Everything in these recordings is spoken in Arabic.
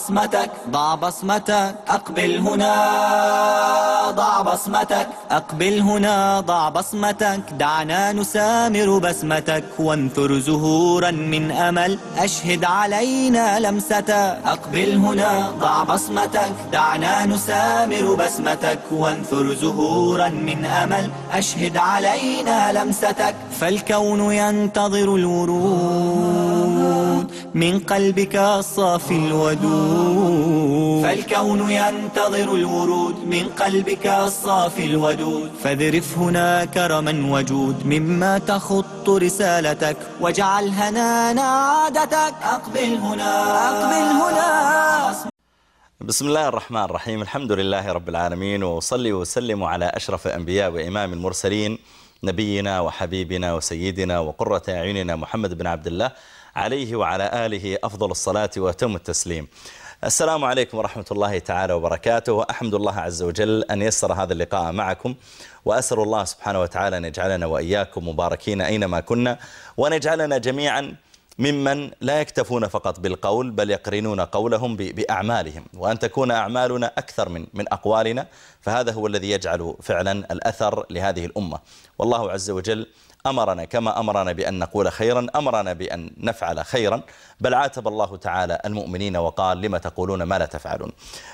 بصمتك، ضع بصمتك، أقبل هنا ضع بصمتك، أقبل هنا ضع بصمتك، دعنا نسامر بسمتك وانثر زهورا من أمل، أشهد علينا لمستك. أقبل هنا ضع بصمتك، دعنا نسامر بسمتك وانثر زهورا من أمل، أشهد علينا لمستك. فالكون ينتظر الورود من قلبك الصافي الودود، فالكون ينتظر الورود من قلبك الصافي الودود، فاذرف هنا كرما وجود مما تخط رسالتك، واجعل هنانا عادتك. أقبل هنا أقبل هنا. بسم الله الرحمن الرحيم. الحمد لله رب العالمين، وصلي وسلم على أشرف الأنبياء وإمام المرسلين، نبينا وحبيبنا وسيدنا وقرة أعيننا محمد بن عبد الله، عليه وعلى آله أفضل الصلاة وأتم التسليم. السلام عليكم ورحمة الله تعالى وبركاته، وأحمد الله عز وجل أن يسر هذا اللقاء معكم، وأسأل الله سبحانه وتعالى أن يجعلنا وإياكم مباركين أينما كنا، وأن يجعلنا جميعا ممن لا يكتفون فقط بالقول بل يقرنون قولهم بأعمالهم، وأن تكون أعمالنا أكثر من أقوالنا، فهذا هو الذي يجعل فعلا الأثر لهذه الأمة. والله عز وجل أمرنا كما أمرنا بأن نقول خيرا، أمرنا بأن نفعل خيرا، بل عاتب الله تعالى المؤمنين وقال لما تقولون ما لا تفعلون.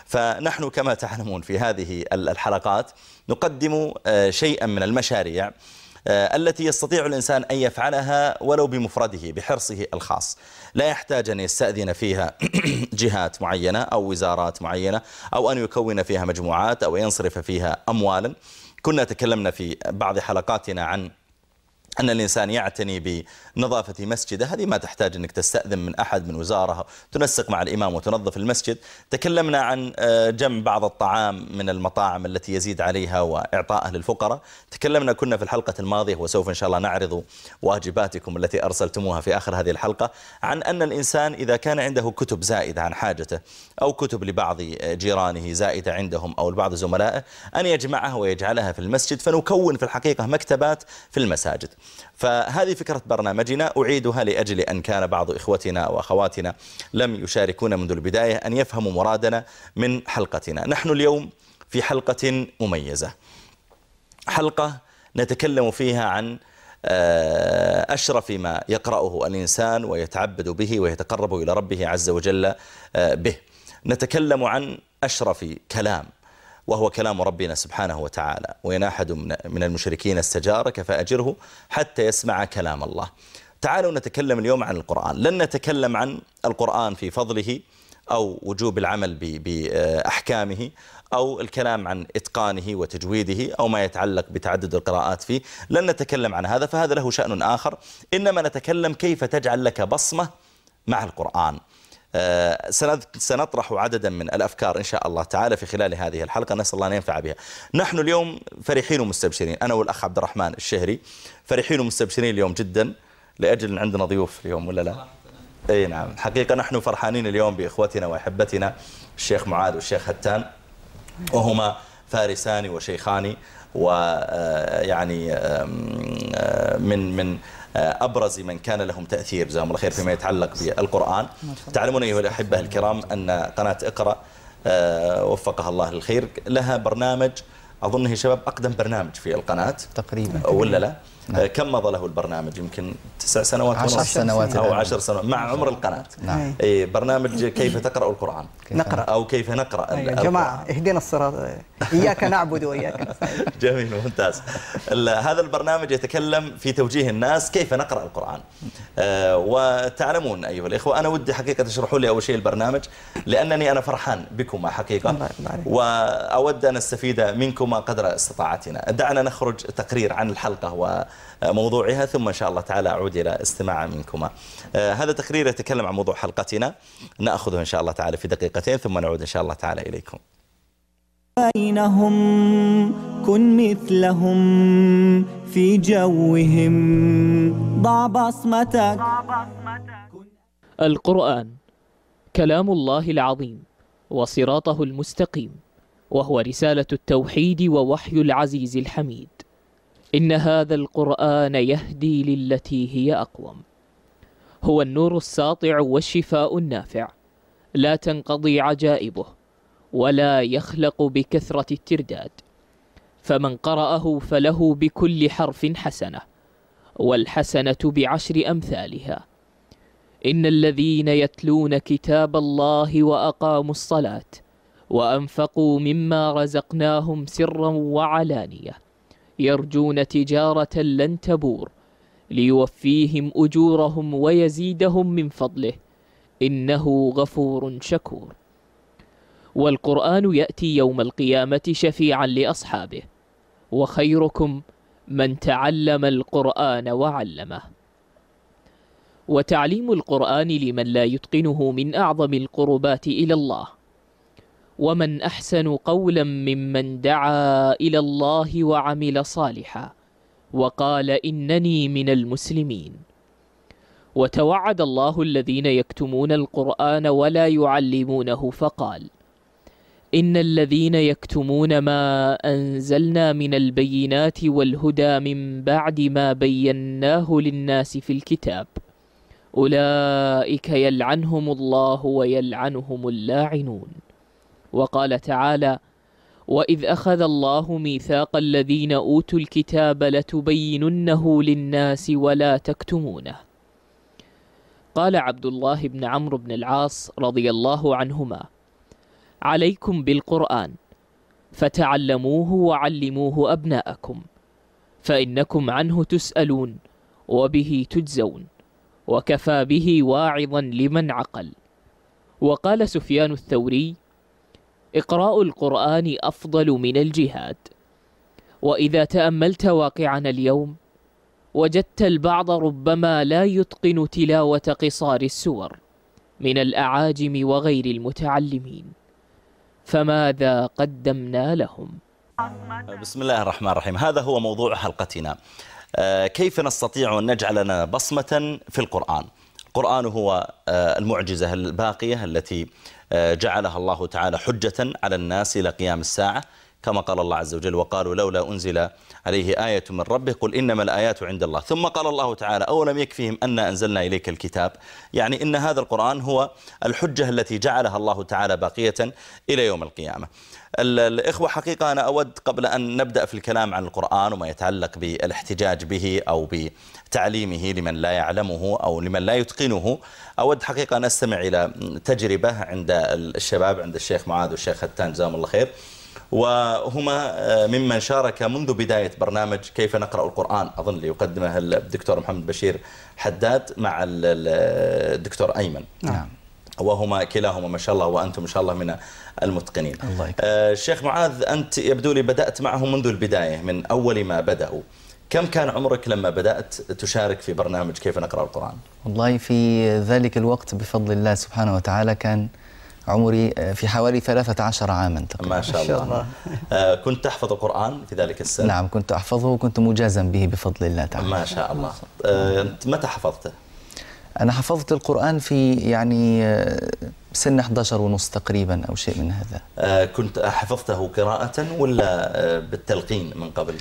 فنحن كما تعلمون في هذه الحلقات نقدم شيئا من المشاريع التي يستطيع الإنسان أن يفعلها ولو بمفرده بحرصه الخاص، لا يحتاج أن يستأذن فيها جهات معينة أو وزارات معينة، أو أن يكون فيها مجموعات أو ينصرف فيها أموالا. كنا تكلمنا في بعض حلقاتنا عن أن الإنسان يعتني بنظافة مسجده، هذه ما تحتاج أنك تستأذن من أحد من وزارة، تنسق مع الإمام وتنظف المسجد. تكلمنا عن جمع بعض الطعام من المطاعم التي يزيد عليها وإعطائه للفقراء. تكلمنا كنا في الحلقة الماضية، وسوف إن شاء الله نعرض واجباتكم التي أرسلتموها في آخر هذه الحلقة، عن أن الإنسان إذا كان عنده كتب زائدة عن حاجته، أو كتب لبعض جيرانه زائدة عندهم أو لبعض زملائه، أن يجمعها ويجعلها في المسجد، فنكون في الحقيقة مكتبات في المساجد. فهذه فكرة برنامجنا، أعيدها لأجل أن كان بعض إخوتنا وأخواتنا لم يشاركونا منذ البداية أن يفهموا مرادنا من حلقتنا. نحن اليوم في حلقة مميزة، حلقة نتكلم فيها عن أشرف ما يقرأه الإنسان ويتعبد به ويتقرب إلى ربه عز وجل به. نتكلم عن أشرف كلام، وهو كلام ربنا سبحانه وتعالى، وإن أحد من المشركين استجارك فأجره حتى يسمع كلام الله. تعالوا نتكلم اليوم عن القرآن. لن نتكلم عن القرآن في فضله أو وجوب العمل بأحكامه أو الكلام عن إتقانه وتجويده أو ما يتعلق بتعدد القراءات فيه، لن نتكلم عن هذا، فهذا له شأن آخر. إنما نتكلم كيف تجعل لك بصمة مع القرآن. سنطرح عددا من الأفكار إن شاء الله تعالى في خلال هذه الحلقة، نسأل الله أن ينفع بها. نحن اليوم فرحين ومستبشرين، أنا والأخ عبد الرحمن الشهري فرحين ومستبشرين اليوم جدا، لأجل عندنا ضيوف اليوم، ولا لا؟ أي نعم، حقيقة نحن فرحانين اليوم بإخوتنا وأحبتنا الشيخ معاذ والشيخ هتان، وهما فارسان وشيخان، ويعني من أبرز من كان لهم تأثير جزاهم الله خير فيما يتعلق بالقرآن. تعلمون أيها الأحبة الكرام أن قناة اقرأ وفقها الله للخير لها برنامج، أظنه شباب أقدم برنامج في القناة تقريبا، ولا لا؟ كم مضى له البرنامج؟ يمكن 9 سنوات 10 سنوات أو 10 سنوات مع عمر القناة. نعم. برنامج كيف تقرأ القرآن، نقرأ أو كيف نقرأ يا جماعة اهدنا الصراط، إياك نعبد وإياك نستعين. جميل، ممتاز. هذا البرنامج يتكلم في توجيه الناس كيف نقرأ القرآن. وتعلمون أيها الإخوة، أنا ودي حقيقة تشرحوا لي أول شيء البرنامج، لأنني أنا فرحان بكما حقيقة، وأود أن أستفيد منكما قدر استطاعتنا. دعنا نخرج تقرير عن الحلقة وموضوعها، ثم إن شاء الله تعالى أعود إلى استماع منكما. هذا تقرير يتكلم عن موضوع حلقتنا، نأخذه إن شاء الله تعالى في دقيقتين، ثم نعود إن شاء الله تعالى إليكم. بينهم كن مثلهم في جوهم، ضع بصمتك. القرآن كلام الله العظيم وصراطه المستقيم، وهو رسالة التوحيد ووحي العزيز الحميد. إن هذا القرآن يهدي للتي هي أقوم، هو النور الساطع والشفاء النافع لا تنقضي عجائبه ولا يخلق بكثرة الترداد، فمن قرأه فله بكل حرف حسنة، والحسنة ب10 أمثالها. إن الذين يتلون كتاب الله وأقاموا الصلاة وأنفقوا مما رزقناهم سرا وعلانية يرجون تجارة لن تبور ليوفيهم أجورهم ويزيدهم من فضله إنه غفور شكور. والقرآن يأتي يوم القيامة شفيعا لأصحابه، وخيركم من تعلم القرآن وعلمه. وتعليم القرآن لمن لا يتقنه من أعظم القربات إلى الله، ومن أحسن قولا ممن دعا إلى الله وعمل صالحا وقال إنني من المسلمين. وتوعد الله الذين يكتمون القرآن ولا يعلمونه فقال إن الذين يكتمون ما أنزلنا من البينات والهدى من بعد ما بيناه للناس في الكتاب أولئك يلعنهم الله ويلعنهم اللاعنون. وقال تعالى وإذ أخذ الله ميثاق الذين أوتوا الكتاب لتبيننه للناس ولا تكتمونه. قال عبد الله بن عمرو بن العاص رضي الله عنهما عليكم بالقرآن فتعلموه وعلموه أبناءكم فإنكم عنه تسألون وبه تجزون وكفى به واعظا لمن عقل. وقال سفيان الثوري إقراء القرآن أفضل من الجهاد. وإذا تأملت واقعنا اليوم وجدت البعض ربما لا يتقن تلاوة قصار السور من الأعاجم وغير المتعلمين، فماذا قدمنا لهم؟ بسم الله الرحمن الرحيم. هذا هو موضوع حلقتنا. كيف نستطيع أن نجعل لنا بصمة في القرآن؟ القرآن هو المعجزة الباقية التي جعلها الله تعالى حجة على الناس إلى قيام الساعة، كما قال الله عز وجل وقالوا لولا أنزل عليه آية من ربه قل إنما الآيات عند الله. ثم قال الله تعالى أولم يكفيهم أن أنزلنا إليك الكتاب، يعني إن هذا القرآن هو الحجة التي جعلها الله تعالى باقية إلى يوم القيامة. الإخوة حقيقة أنا أود قبل أن نبدأ في الكلام عن القرآن وما يتعلق بالاحتجاج به أو بتعليمه لمن لا يعلمه أو لمن لا يتقنه، أود حقيقة أن أستمع إلى تجربة عند الشباب، عند الشيخ معاذ والشيخ هتان جزاهم الله خير، وهما ممن شارك منذ بداية برنامج كيف نقرأ القرآن، أظن ليقدمه الدكتور محمد بشير حداد مع الدكتور أيمن. نعم. وهما كلاهما ما شاء الله وأنتم ما شاء الله من المتقنين. الله يكرمك. الشيخ معاذ، أنت يبدو لي بدأت معهم منذ البداية من أول ما بدأوا. كم كان عمرك لما بدأت تشارك في برنامج كيف نقرأ القرآن؟ والله في ذلك الوقت بفضل الله سبحانه وتعالى كان عمري في حوالي 13 عاما تقريبا. ما شاء الله. كنت تحفظ القرآن في ذلك السن؟ نعم كنت أحفظه وكنت مجازا به بفضل الله تعالى. ما شاء الله. متى حفظته؟ أنا حفظت القرآن في يعني سن 11 ونص تقريبا أو شيء من هذا. كنت حفظته قراءة ولا بالتلقين من قبل؟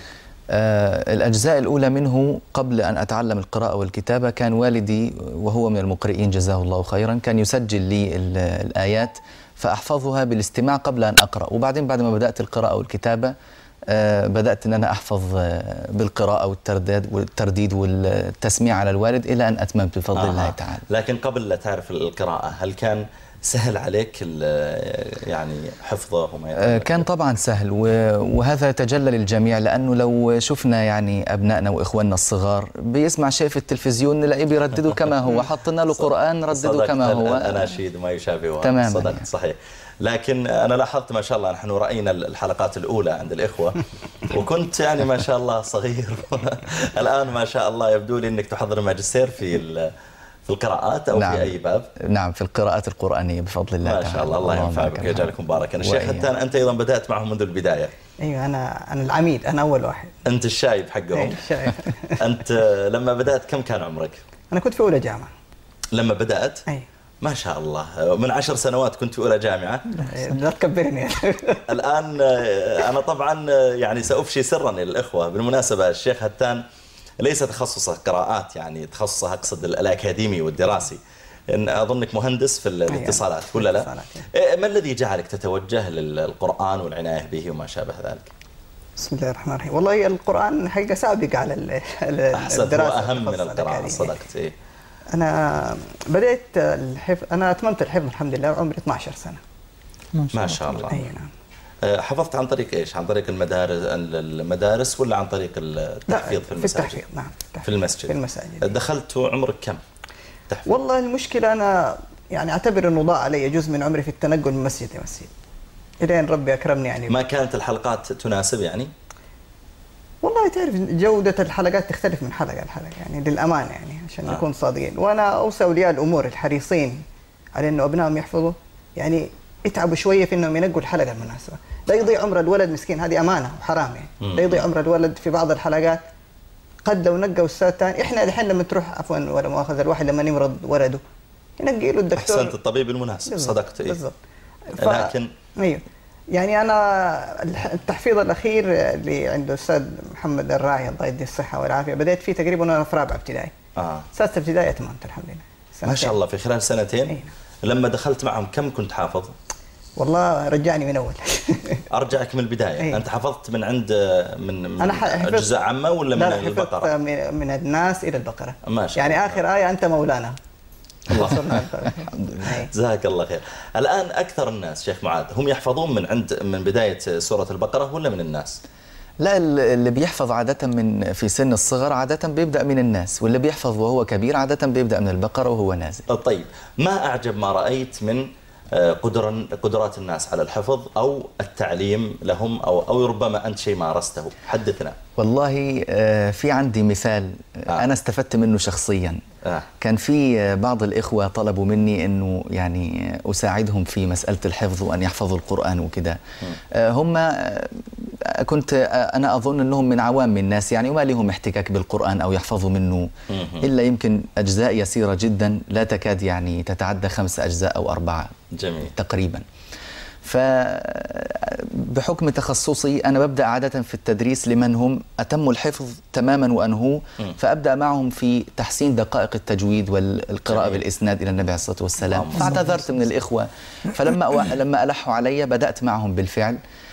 الأجزاء الأولى منه قبل أن أتعلم القراءة والكتابة كان والدي وهو من المقرئين جزاه الله خيرا كان يسجل لي الآيات فأحفظها بالاستماع قبل أن أقرأ، وبعدين بعد ما بدأت القراءة والكتابة بدأت أن أنا أحفظ بالقراءة والترديد والتسميع على الوالد إلى أن أتممت بفضل الله تعالى. لكن قبل لا تعرف القراءة هل كان سهل عليك يعني حفظه وما يتعلق؟ كان طبعا سهل، وهذا يتجلى للجميع، لأنه لو شفنا يعني أبنائنا وإخواننا الصغار بيسمع شيء في التلفزيون نلاقيه بيردده كما هو، حطنا له قرآن ردده كما هو. أناشيد ما يشابه. تماما. صدقت صحيح. لكن أنا لاحظت ما شاء الله نحن رأينا الحلقات الأولى عند الإخوة وكنت يعني ما شاء الله صغير الآن ما شاء الله يبدو لي أنك تحضر ماجستير في القراءات أو نعم. في أي باب؟ نعم في القراءات القرآنية بفضل الله تعالى. ما شاء الله. الله ينفعك ويجعلكم مباركا. الشيخ هتان أنت أيضا بدأت معهم منذ البداية. ايوه انا العميد، انا اول واحد. أنت الشايب حقهم. الشايب. أنت لما بدأت كم كان عمرك؟ انا كنت في اولى جامعه. لما بدأت؟ اي ما شاء الله. من 10 سنوات كنت في أولى جامعة. لا تكبرني. الآن أنا طبعا يعني سأفشي سرا للإخوة. بالمناسبة الشيخ هتان ليس تخصصه قراءات، يعني تخصصه أقصد الأكاديمي والدراسي، أظنك مهندس في الاتصالات ولا لا؟ ما الذي جعلك تتوجه للقرآن والعناية به وما شابه ذلك؟ بسم الله الرحمن الرحيم. والله القرآن حقيقة سابق على الدراسة، هو أهم من القراءة. صدقت. إيه؟ أنا بدأت الحفظ، أنا أتممت الحفظ الحمد لله وعمري 12 سنة. ما شاء الله. أي نعم. حفظت عن طريق إيش؟ عن طريق المدارس ولا عن طريق التحفيظ في المساجد؟ في التحفيظ. نعم. في المسجد. في المساجد. دخلت عمرك كم تحفيظ؟ والله المشكلة أنا يعني أعتبر أنه ضاع علي جزء من عمري في التنقل من مسجد لمسجد إلين ربي أكرمني يعني. ما كانت الحلقات تناسب يعني؟ والله تعرف جودة الحلقات تختلف من حلقة لحلقة يعني للأمانة يعني عشان نكون صادقين. وأنا أوصي أولياء الأمور الحريصين على أنه أبنائهم يحفظوا يعني يتعبوا شوية في أنهم ينقوا الحلقة المناسبة. لا يضيع عمر الولد مسكين، هذه أمانة وحرام يعني. لا يضيع عمر الولد في بعض الحلقات. قد لو نقوا أستاذ ثاني، إحنا الحين لما تروح عفوا ولا مؤاخذة الواحد لما يمرض ولده ينقي له الدكتور. أحسنت، الطبيب المناسب. صدقت. بالضبط. لكن أيوه يعني أنا التحفيظ الأخير اللي عند الأستاذ محمد الراعي الله يديه الصحة والعافية بدأت فيه تقريبا وأنا في رابعة ابتدائي. سادسة ابتدائي أتممت الحمد لله. ما شاء الله في خلال سنتين. لما دخلت معهم كم كنت حافظ؟ والله رجعني من أول. أرجعك من البداية. أنت حفظت من عند من أنا أجزاء عامة ولا من البقرة؟ لا حفظت من الناس إلى البقرة. ما شاء الله. يعني آخر آية أنت مولانا. جزاك الله خير. الآن أكثر الناس شيخ معاذ هم يحفظون من بداية سورة البقرة ولا من الناس؟ لا، اللي بيحفظ عادة في سن الصغر عادة بيبدأ من الناس، واللي بيحفظ وهو كبير عادة بيبدأ من البقرة وهو نازل. طيب، ما أعجب ما رأيت من قدرات الناس على الحفظ أو التعليم لهم أو ربما أنت شيء مارسته؟ حدثنا. والله في عندي مثال أنا استفدت منه شخصيا. كان في بعض الإخوة طلبوا مني أنه يعني أساعدهم في مسألة الحفظ وأن يحفظوا القرآن وكده. هم أنا أظن أنهم من عوام الناس يعني وما لهم احتكاك بالقرآن أو يحفظوا منه إلا يمكن أجزاء يسيرة جدا لا تكاد يعني تتعدى 5 أجزاء أو 4. جميل. تقريبا. فبحكم تخصصي أنا ببدأ عادة في التدريس لمن هم أتموا الحفظ تماما وأنهوا، فأبدأ معهم في تحسين دقائق التجويد والقراءة بالإسناد إلى النبي عليه الصلاة والسلام. فاعتذرت من الإخوة، فلما ألحوا علي بدأت معهم بالفعل.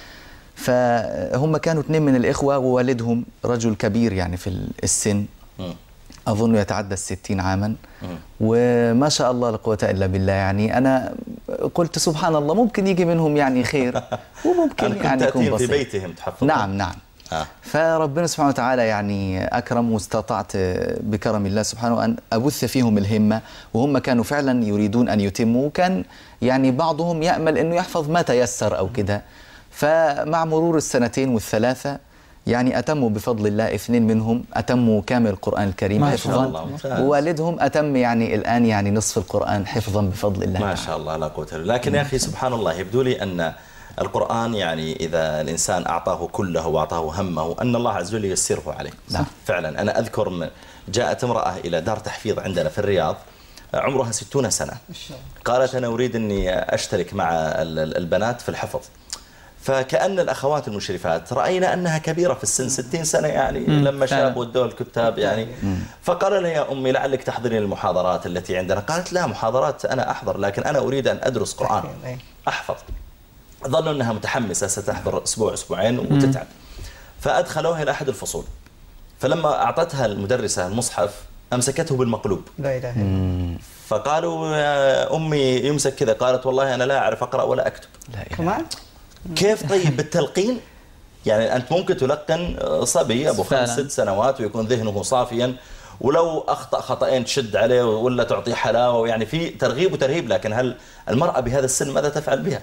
فهم كانوا 2 من الإخوة ووالدهم رجل كبير يعني في السن، أظن يتعدى 60 عاما، وما شاء الله لا قوة إلا بالله. يعني أنا قلت سبحان الله ممكن يجي منهم يعني خير وممكن يعني يكون بسيط. في بيتهم تحفظون. نعم. فربنا سبحانه وتعالى يعني أكرم، واستطعت بكرم الله سبحانه أن أبث فيهم الهمة، وهم كانوا فعلا يريدون أن يتموا، وكان يعني بعضهم يأمل أنه يحفظ ما تيسر أو كده. فمع مرور السنتين وال3 يعني أتموا بفضل الله. 2 منهم أتموا كامل القرآن الكريم حفظا، ووالدهم أتم يعني الآن يعني نصف القرآن حفظا بفضل الله. ما شاء الله لا قوة إلا بالله. لكن يا أخي سبحان الله يبدو لي أن القرآن يعني إذا الإنسان أعطاه كله وأعطاه همه أن الله عز وجل ييسره عليه. فعلا أنا أذكر جاءت امرأة إلى دار تحفيظ عندنا في الرياض عمرها 60 سنة، قالت أنا أريد أني أشترك مع البنات في الحفظ. فكأن الأخوات المشرفات رأينا أنها كبيرة في السن 60 سنة يعني لما شابوا الدول الكتاب يعني. فقال لها يا أمي لعلك تحضرين المحاضرات التي عندنا. قالت لا، محاضرات أنا أحضر لكن أنا أريد أن أدرس قرآن أحفظ. ظنوا أنها متحمسة ستحضر أسبوع أسبوعين وتتعب، فأدخلوها إلى أحد الفصول. فلما أعطتها المدرسة المصحف أمسكته بالمقلوب. لا إله إلا الله. فقالوا يا أمي يمسك كذا. قالت والله أنا لا أعرف أقرأ ولا أكتب. كمان كيف؟ طيب بالتلقين يعني أنت ممكن تلقن صبي أبو 5-6 سنوات ويكون ذهنه صافيا، ولو أخطأ خطأين تشد عليه ولا تعطيه حلاوة، يعني في ترغيب وترهيب. لكن هل المرأة بهذا السن ماذا تفعل بها؟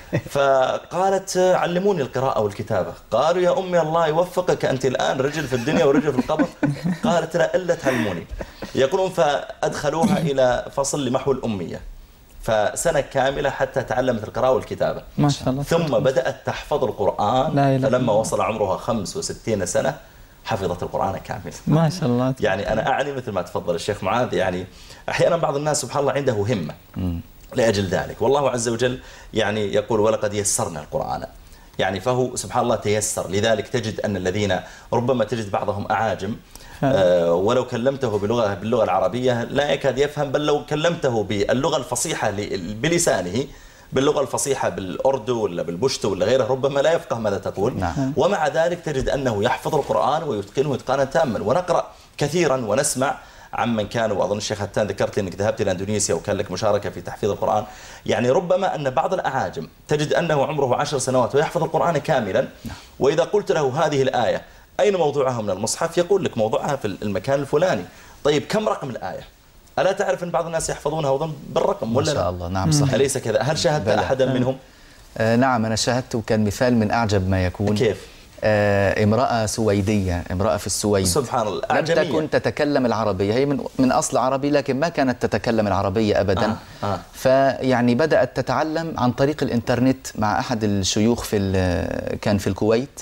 فقالت علموني القراءة والكتابة. قالوا يا أمي الله يوفقك، أنت الآن رجل في الدنيا ورجل في القبر. قالت لا إلا تعلموني. يقولون فأدخلوها إلى فصل لمحو الأمية، فسنة كاملة حتى تعلمت القراءة والكتابة ما شاء الله. ثم بدأت تحفظ القرآن. فلما وصل عمرها 65 سنة حفظت القرآن كاملا. ما شاء الله. يعني أنا أعني مثل ما تفضل الشيخ معاذ، يعني أحيانا بعض الناس سبحان الله عنده همة لأجل ذلك، والله عز وجل يعني يقول ولقد يسرنا القرآن. يعني فهو سبحان الله تيسر. لذلك تجد أن الذين ربما تجد بعضهم أعاجم ولو كلمته باللغة العربية لا يكاد يفهم، بل لو كلمته باللغة الفصيحة بلسانه، باللغة الفصيحة بالأردو ولا بالبشتو ولا غيره، ربما لا يفقه ماذا تقول. ومع ذلك تجد أنه يحفظ القرآن ويتقنه إتقانا تاما. ونقرأ كثيرا ونسمع عمن كان، وأظن الشيخ هتان ذكرت أنك ذهبت إلى إندونيسيا وكان لك مشاركة في تحفيظ القرآن، يعني ربما أن بعض الأعاجم تجد أنه عمره 10 سنوات ويحفظ القرآن كاملا، وإذا قلت له هذه الآية أين موضوعها من المصحف يقول لك موضوعها في المكان الفلاني. طيب كم رقم الآية؟ ألا تعرف أن بعض الناس يحفظونها أيضا بالرقم ولا لا؟ ما شاء الله. نعم صحيح. أليس كذا؟ هل شاهدت أحدا منهم؟ نعم أنا شاهدت، وكان مثال من أعجب ما يكون. كيف؟ امرأة سويدية، امرأة في السويد، سبحان الله، لم تكن تتكلم العربية، هي من أصل عربي لكن ما كانت تتكلم العربية أبدا. فيعني بدأت تتعلم عن طريق الإنترنت مع أحد الشيوخ كان في الكويت.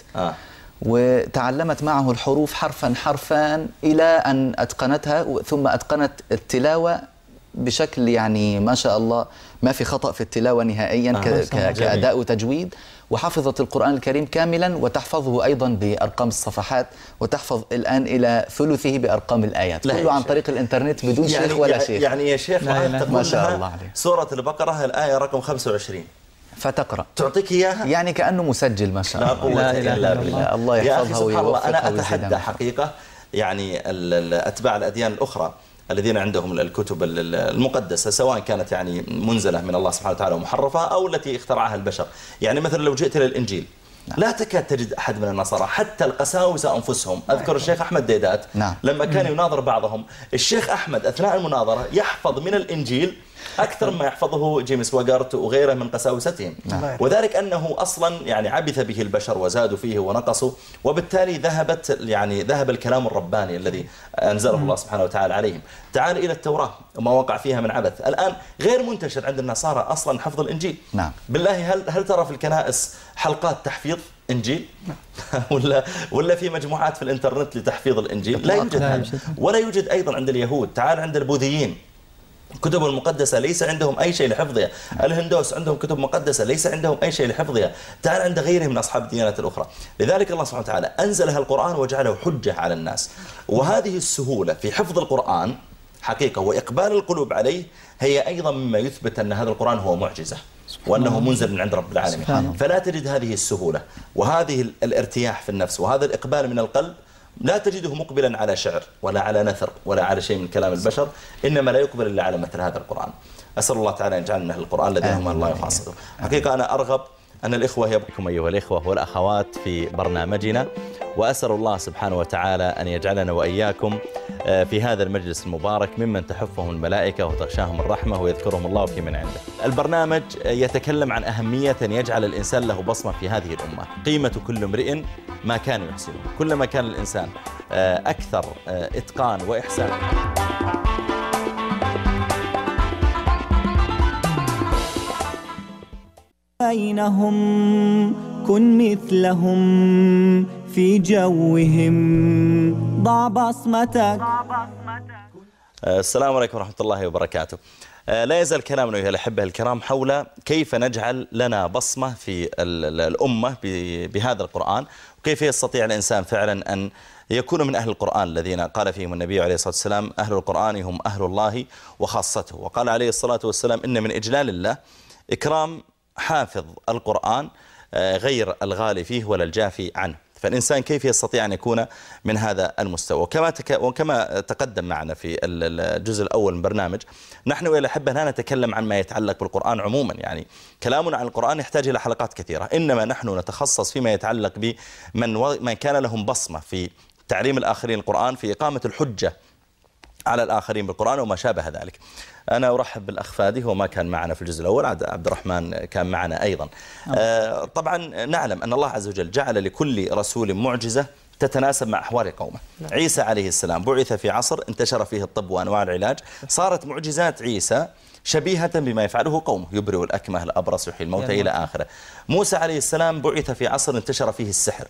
وتعلمت معه الحروف حرفا حرفا إلى أن أتقنتها، ثم أتقنت التلاوة بشكل يعني ما شاء الله ما في خطأ في التلاوة نهائيا كأداء وتجويد، وحفظت القرآن الكريم كاملا وتحفظه أيضا بأرقام الصفحات، وتحفظ الآن إلى ثلثه بأرقام الآيات، كله عن طريق الإنترنت بدون يعني شيخ ولا شيخ. يعني يا شيخ ما شاء الله عليه. سورة البقرة الآية رقم 25 فتقرأ تعطيك إياها يعني كأنه مسجل ما شاء الله. لا قوة إلا بالله. الله يحفظها ويوفقها. أنا أتحدى حقيقة يعني أتباع الأديان الأخرى الذين عندهم الكتب المقدسة، سواء كانت يعني منزلة من الله سبحانه وتعالى ومحرفة أو التي اخترعها البشر. يعني مثلا لو جئت إلى الإنجيل لا تكاد تجد أحد من النصارى، حتى القساوسة أنفسهم. أذكر الشيخ أحمد ديدات لما كان يناظر بعضهم، الشيخ أحمد أثناء المناظرة يحفظ من الإنجيل أكثر ما يحفظه جيمس واغارت وغيره من قساوستهم. وذلك أنه أصلا يعني عبث به البشر وزادوا فيه ونقصوا، وبالتالي ذهب الكلام الرباني الذي أنزله الله سبحانه وتعالى عليهم. تعال إلى التوراة وما وقع فيها من عبث، الآن غير منتشر عند النصارى أصلا حفظ الإنجيل. بالله هل ترى في الكنائس حلقات تحفيظ إنجيل؟ ولا في مجموعات في الإنترنت لتحفيظ الإنجيل؟ لا يوجد هذا. ولا يوجد أيضا عند اليهود. تعال عند البوذيين كتب المقدسة ليس عندهم أي شيء لحفظها. الهندوس عندهم كتب مقدسة ليس عندهم أي شيء لحفظها. تعال عند غيرهم من أصحاب الديانات الأخرى. لذلك الله سبحانه وتعالى أنزلها القرآن وجعله حجة على الناس. وهذه السهولة في حفظ القرآن حقيقة وإقبال القلوب عليه هي أيضا مما يثبت أن هذا القرآن هو معجزة وأنه منزل من عند رب العالمين. فلا تجد هذه السهولة وهذه الارتياح في النفس وهذا الإقبال من القلب، لا تجده مقبلا على شعر ولا على نثر ولا على شيء من كلام البشر، إنما لا يقبل إلا على مثل هذا القرآن. أسأل الله تعالى أن يجعلنا أهل القرآن الذين هم الله يخاصه. حقيقة أنا أرغب أن الإخوة يبقوا أيها الإخوة والأخوات في برنامجنا، وأسأل الله سبحانه وتعالى أن يجعلنا وإياكم في هذا المجلس المبارك ممن تحفهم الملائكة وتغشاهم الرحمة ويذكرهم الله في من عنده. البرنامج يتكلم عن أهمية يجعل الإنسان له بصمة في هذه الأمة. قيمة كل امرئ ما كان يحسنه. كلما كان الإنسان أكثر إتقان وإحسان بينهم كن مثلهم في جوهم ضع بصمتك. السلام عليكم ورحمة الله وبركاته. لا يزال كلامنا أيها الأحبة الكرام حول كيف نجعل لنا بصمة في الأمة بهذا القرآن، وكيف يستطيع الإنسان فعلا أن يكون من أهل القرآن الذين قال فيهم النبي عليه الصلاة والسلام أهل القرآن هم أهل الله وخاصته. وقال عليه الصلاة والسلام إن من إجلال الله إكرام حافظ القرآن غير الغالي فيه ولا الجافي عنه. فالإنسان كيف يستطيع أن يكون من هذا المستوى؟ وكما تقدم معنا في الجزء الأول من برنامج، نحن إلى الأحبة لا نتكلم عن ما يتعلق بالقرآن عموما، يعني كلامنا عن القرآن يحتاج إلى حلقات كثيرة، إنما نحن نتخصص فيما يتعلق بمن كان لهم بصمة في تعليم الآخرين القرآن، في إقامة الحجة على الآخرين بالقرآن وما شابه ذلك. أنا أرحب بالأخ فادي، هو ما كان معنا في الجزء الأول، عبد الرحمن كان معنا أيضا. طبعا نعلم أن الله عز وجل جعل لكل رسول معجزة تتناسب مع أحوال قومه. عيسى عليه السلام بعث في عصر انتشر فيه الطب وأنواع العلاج، صارت معجزات عيسى شبيهة بما يفعله قومه، يبرئ الأكمه الأبرص يحيي الموتى إلى آخره. موسى عليه السلام بعث في عصر انتشر فيه السحر،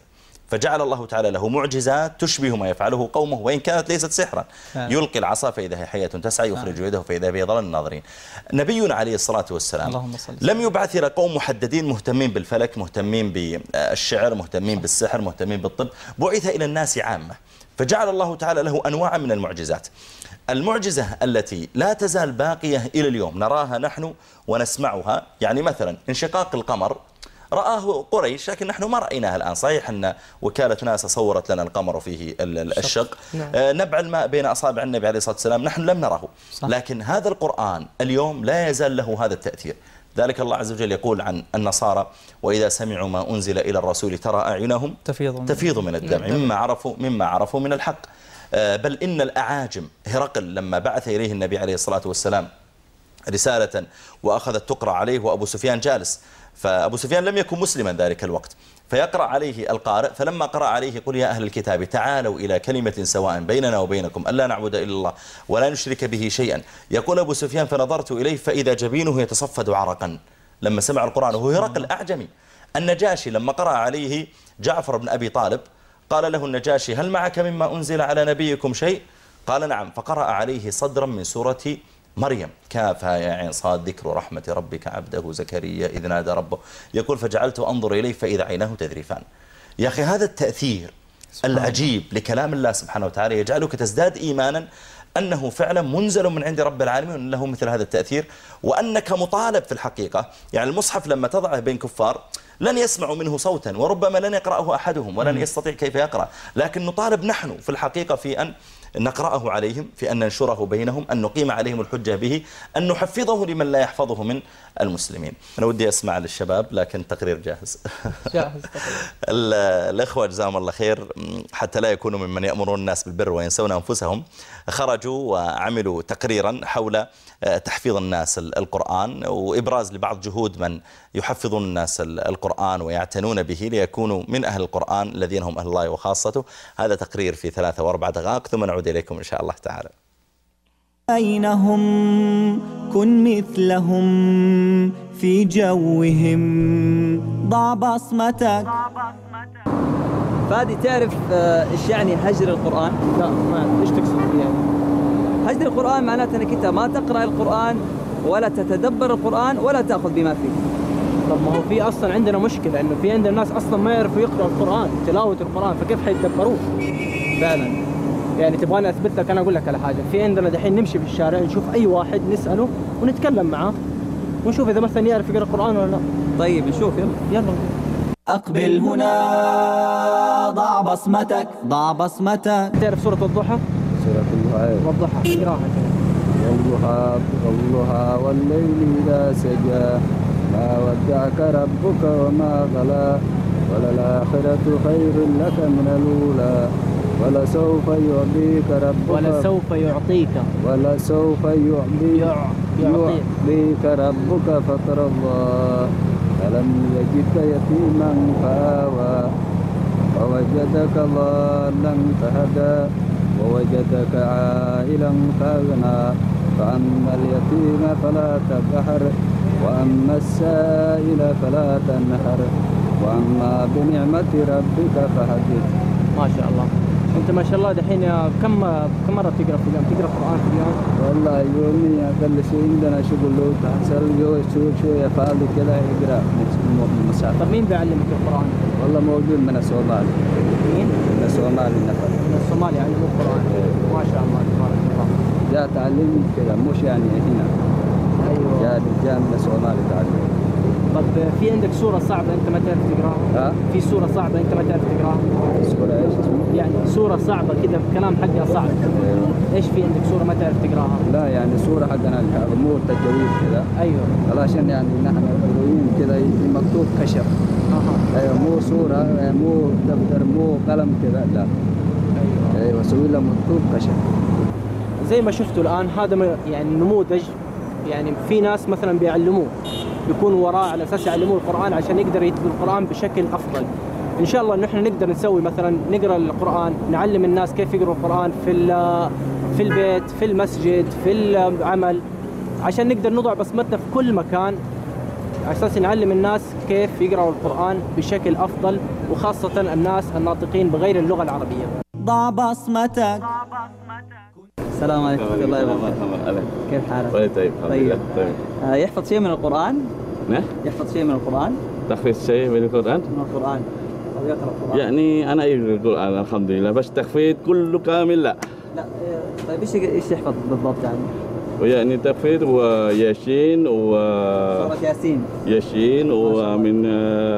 فجعل الله تعالى له معجزات تشبه ما يفعله قومه وإن كانت ليست سحرا. يلقي العصا فإذا هي حية تسعى، يخرج يده فإذا به ظل الناظرين. نبينا عليه الصلاة والسلام لم يبعث إلى قوم محددين مهتمين بالفلك، مهتمين بالشعر، مهتمين بالسحر، مهتمين بالطب، بعث إلى الناس عامة، فجعل الله تعالى له أنواع من المعجزات. المعجزة التي لا تزال باقية إلى اليوم نراها نحن ونسمعها، يعني مثلا انشقاق القمر رآه قريش لكن نحن ما رأيناها الآن. صحيح أن وكالة ناسا صورت لنا القمر فيه الشق، نبع الماء بين أصابع النبي عليه الصلاة والسلام نحن لم نره، لكن هذا القرآن اليوم لا يزال له هذا التأثير. ذلك الله عز وجل يقول عن النصارى: وإذا سمعوا ما أنزل إلى الرسول ترى أعينهم تفيض من الدمع مما عرفوا من الحق. بل إن الأعاجم هرقل لما بعث إليه النبي عليه الصلاة والسلام رسالة وأخذت تقرأ عليه وأبو سفيان جالس، فأبو سفيان لم يكن مسلما ذلك الوقت، فيقرأ عليه القارئ، فلما قرأ عليه: قل يا أهل الكتاب تعالوا إلى كلمة سواء بيننا وبينكم ألا نعبد إلا الله ولا نشرك به شيئا. يقول أبو سفيان: فنظرت إليه فإذا جبينه يتصفد عرقا لما سمع القرآن، وهو هرقل أعجمي. النجاشي لما قرأ عليه جعفر بن أبي طالب قال له النجاشي: هل معك مما أنزل على نبيكم شيء؟ قال: نعم. فقرأ عليه صدرا من سورة مريم: كافها يا عين صاد ذكر رحمة ربك عبده زكريا إذ نادى ربه. يقول: فجعلت أنظر إليه فإذا عيناه تذرفان. يا أخي هذا التأثير العجيب لكلام الله سبحانه وتعالى يجعلك تزداد إيمانا أنه فعلا منزل من عند رب العالمين وأن له مثل هذا التأثير، وأنك مطالب في الحقيقة. يعني المصحف لما تضعه بين كفار لن يسمعوا منه صوتا، وربما لن يقرأه أحدهم ولن يستطيع كيف يقرأ، لكن نطالب نحن في الحقيقة في أن نقرأه عليهم، في أن ننشره بينهم، أن نقيم عليهم الحجة به، أن نحفظه لمن لا يحفظه من المسلمين. أنا ودي أسمع للشباب لكن التقرير جاهز. الأخوة جزاهم الله خير حتى لا يكونوا ممن يأمرون الناس بالبر وينسون أنفسهم، خرجوا وعملوا تقريرا حول تحفيظ الناس القرآن وإبراز لبعض جهود من يحفظون الناس القرآن ويعتنون به ليكونوا من أهل القرآن الذين هم أهل الله وخاصته. هذا تقرير في 3 و4 دقائق ثم نعود إليكم إن شاء الله تعالى. بينهم كن مثلهم في جوهم ضع بصمتك. فادي تعرف ايش يعني هجر القرآن؟ لا ما ايش تقصد يعني؟ هجر القرآن معناته انك انت ما تقرأ القرآن ولا تتدبر القرآن ولا تأخذ بما فيه. طب ما هو في اصلا عندنا مشكلة انه في عندنا ناس اصلا ما يعرفوا يقرأوا القرآن، تلاوة القرآن، فكيف حيتدبروه؟ فعلا يعني تبغاني اثبت لك، انا اقول لك على حاجة، في عندنا دحين نمشي في الشارع نشوف اي واحد نسأله ونتكلم معاه ونشوف اذا مثلا يعرف يقرأ القرآن ولا لا. طيب نشوف يلا. أقبل هنا ضع بصمتك ضع بصمتك. تعرف سورة الضحى؟ سورة الضحى. والضحى اقراها كده. والضحى والليل إذا سجى ما ودعك ربك وما قلى وللآخرة خير لك من الأولى ولسوف يعطيك ربك فترضى ألم يجدك يتيما فآوى ووجدك ضالا فهدى ووجدك عائلا فأغنى فأما اليتيم فلا تقهر وأما السائل فلا تنهر وأما بنعمة ربك فحدث. ما شاء الله. أنت ما شاء الله دحين كم مرة تقرأ في اليوم؟ تقرأ القرآن في اليوم؟ والله يومي أقل شيء عندنا شغل لو تحصل شوية فاضي كذا يقرأ مسافة. طب مين بيعلمك القرآن؟ والله موجود من الصومال. مين؟ من الصومال النفر. من الصومال يعلموك القرآن. ما شاء الله تبارك الله. جاء تعلم كذا مش يعني هنا. أيوه. جاء من الصومال تعلم. طب في عندك سورة صعبة أنت ما تعرف تقراها؟ في سورة صعبة أنت ما تعرف تقراها؟ سورة إيش اسمه؟ يعني سورة صعبة كذا الكلام حقها صعب. إيش في عندك سورة ما تعرف تقراها؟ لا يعني سورة حقنا الأمور تجويد كذا. أيوه. علشان يعني نحن القرويين كذا مكتوب كشف. أيوه مو سورة مو دفتر مو قلم كذا لا. أيوه سوي له مكتوب كشف. زي ما شفتوا الآن هذا يعني نموذج، يعني في ناس مثلا بيعلموه يكونوا وراه على اساس يعلموه القرآن عشان يقدر يتلو القرآن بشكل افضل. ان شاء الله نحن نقدر نسوي مثلا نقرا القرآن، نعلم الناس كيف يقروا القرآن في البيت، في المسجد، في العمل، عشان نقدر نضع بصمتنا في كل مكان على أساس نعلم الناس كيف يقرأوا القرآن بشكل أفضل، وخاصة الناس الناطقين بغير اللغة العربية. ضع بصمتك. السلام عليكم ورحمة الله وبركاته. كيف حالك؟ طيب طيب. يحفظ شيء من القرآن؟ نعم. يحفظ شيء من القرآن؟ تحفظ شيء من القرآن؟ من القرآن أو يقرأ القرآن؟ يعني أنا يقرأ القرآن الحمد لله، بس تحفيظ كله كامل لا. لا. طيب إيش يحفظ بالضبط يعني؟ ويعني تحفيظ وياسين سورة ياسين ومن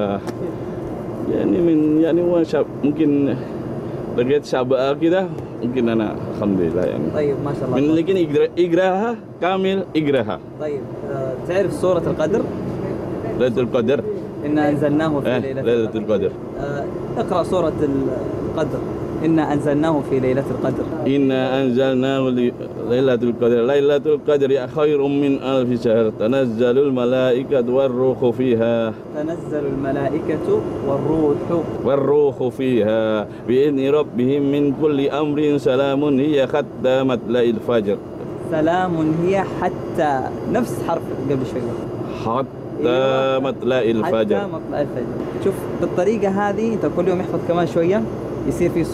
يعني هو ممكن لقيت شعب كده ممكن أنا الحمد لله يعني. طيب ما شاء الله. من لكن يقراها كامل يقراها. طيب تعرف سورة القدر؟ ليلة القدر. إنا أنزلناه في ليلة القدر. اقرأ سورة القدر. إنا أنزلناه في ليلة القدر. إنا أنزلناه ليلة القدر. ليلة القدر خير من 1000 شهر. تنزل الملائكة والروح فيها. تنزل الملائكة والروح فيها بإذن ربهم من كل أمر. سلام هي حتى مطلع الفجر. سلام هي حتى نفس حرف قبل شوي. حتى مطلع الفجر. حتى مطلع الفجر. شوف بالطريقة هذه أنت كل يوم يحفظ كمان شوية، يصير في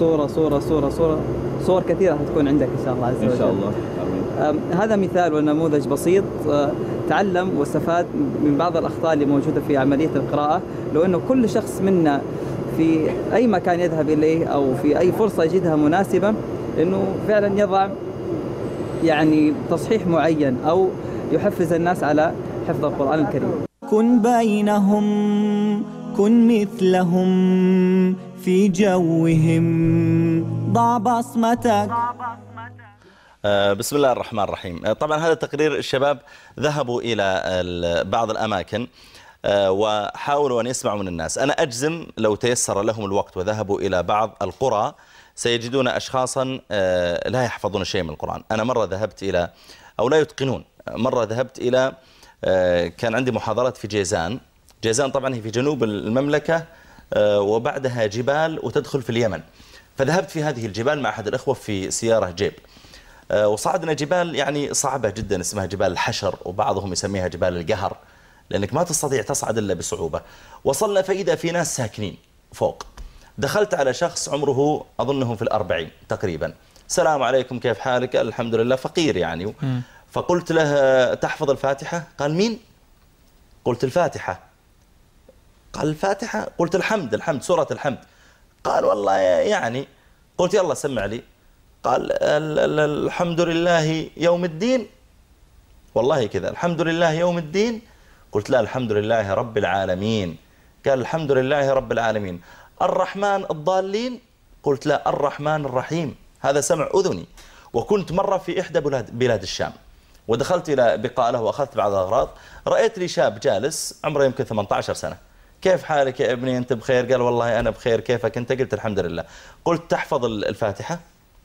صور كثيرة هتكون عندك إن شاء الله عز وجل. إن شاء الله. آمين. هذا مثال ونموذج بسيط تعلم واستفاد من بعض الأخطاء اللي موجودة في عملية القراءة. لو أنه كل شخص منا في أي مكان يذهب إليه أو في أي فرصة يجدها مناسبة أنه فعلا يضع يعني تصحيح معين أو يحفز الناس على حفظ القرآن الكريم. كن بينهم، كن مثلهم في جوهم، ضع بصمتك. بسم الله الرحمن الرحيم. طبعا هذا تقرير الشباب ذهبوا إلى بعض الأماكن وحاولوا أن يسمعوا من الناس. أنا أجزم لو تيسر لهم الوقت وذهبوا إلى بعض القرى سيجدون أشخاصا لا يحفظون شيء من القرآن. أنا مرة ذهبت إلى أو لا يتقنون. مرة ذهبت إلى كان عندي محاضرات في جيزان طبعا هي في جنوب المملكة وبعدها جبال وتدخل في اليمن. فذهبت في هذه الجبال مع أحد الأخوة في سيارة جيب، وصعدنا جبال يعني صعبة جدا اسمها جبال الحشر، وبعضهم يسميها جبال القهر لأنك ما تستطيع تصعد إلا بصعوبة. وصلنا فإذا في ناس ساكنين فوق. دخلت على شخص عمره أظنه في 40 تقريبا. السلام عليكم كيف حالك؟ الحمد لله. فقير يعني. فقلت له تحفظ الفاتحة؟ قال مين؟ قلت الفاتحة. قال الفاتحة؟ قلت الحمد سورة الحمد. قال والله يعني. قلت يلا سمع لي. قال الحمد لله يوم الدين. والله كذا الحمد لله يوم الدين. قلت لا الحمد لله رب العالمين. قال الحمد لله رب العالمين. الرحمن الضالين. قلت لا الرحمن الرحيم. هذا سمع أذني. وكنت مرة في إحدى بلاد الشام ودخلت إلى بقالة وأخذت بعض الأغراض. رأيت لي شاب جالس عمره يمكن 18 سنة. كيف حالك يا ابني أنت بخير؟ قال والله أنا بخير. كيفك أنت؟ قلت الحمد لله. قلت تحفظ الفاتحة؟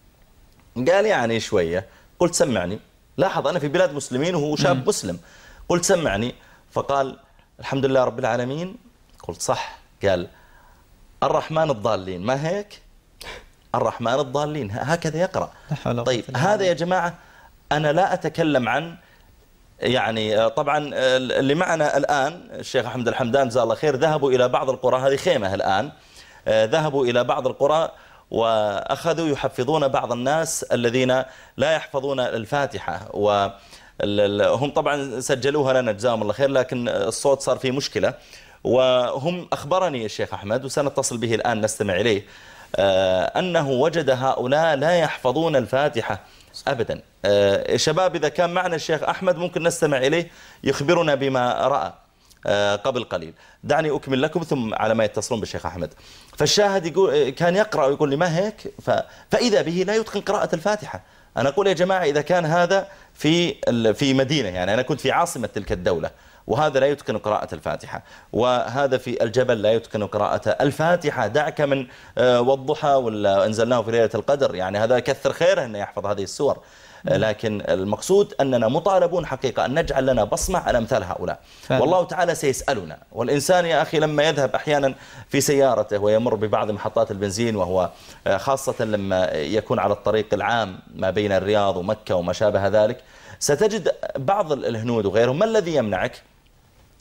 قال يعني شوية. قلت سمعني. لاحظ أنا في بلاد مسلمين وهو شاب مسلم. قلت سمعني. فقال الحمد لله رب العالمين. قلت صح. قال الرحمن الضالين. ما هيك؟ الرحمن الضالين هكذا يقرأ. طيب هذا يا جماعة أنا لا أتكلم عن يعني طبعا اللي معنا الآن الشيخ أحمد الحمدان جزاه الله خير ذهبوا إلى بعض القرى. هذه خيمة الآن. ذهبوا إلى بعض القرى وأخذوا يحفظون بعض الناس الذين لا يحفظون الفاتحة، وهم طبعا سجلوها لنا جزاهم الله خير لكن الصوت صار فيه مشكلة. وهم أخبرني الشيخ أحمد وسنتصل به الآن نستمع إليه أنه وجد هؤلاء لا يحفظون الفاتحة أبدا. شباب إذا كان معنا الشيخ أحمد ممكن نستمع إليه يخبرنا بما رأى قبل قليل. دعني أكمل لكم ثم على ما يتصلون بالشيخ أحمد. فالشاهد يقول كان يقرأ ويقول لي ما هيك فإذا به لا يتقن قراءة الفاتحة. أنا أقول يا جماعة إذا كان هذا في مدينة يعني أنا كنت في عاصمة تلك الدولة وهذا لا يتقن قراءة الفاتحة وهذا في الجبل لا يتقن قراءة الفاتحة دعك من والضحى ولا أنزلناه في ليلة القدر يعني هذا كثر خيره أنه يحفظ هذه السور. لكن المقصود أننا مطالبون حقيقة أن نجعل لنا بصمة على أمثال هؤلاء والله تعالى سيسألنا. والإنسان يا أخي لما يذهب أحيانا في سيارته ويمر ببعض محطات البنزين وهو خاصة لما يكون على الطريق العام ما بين الرياض ومكة وما شابه ذلك ستجد بعض الهنود وغيرهم ما الذي يمنعك؟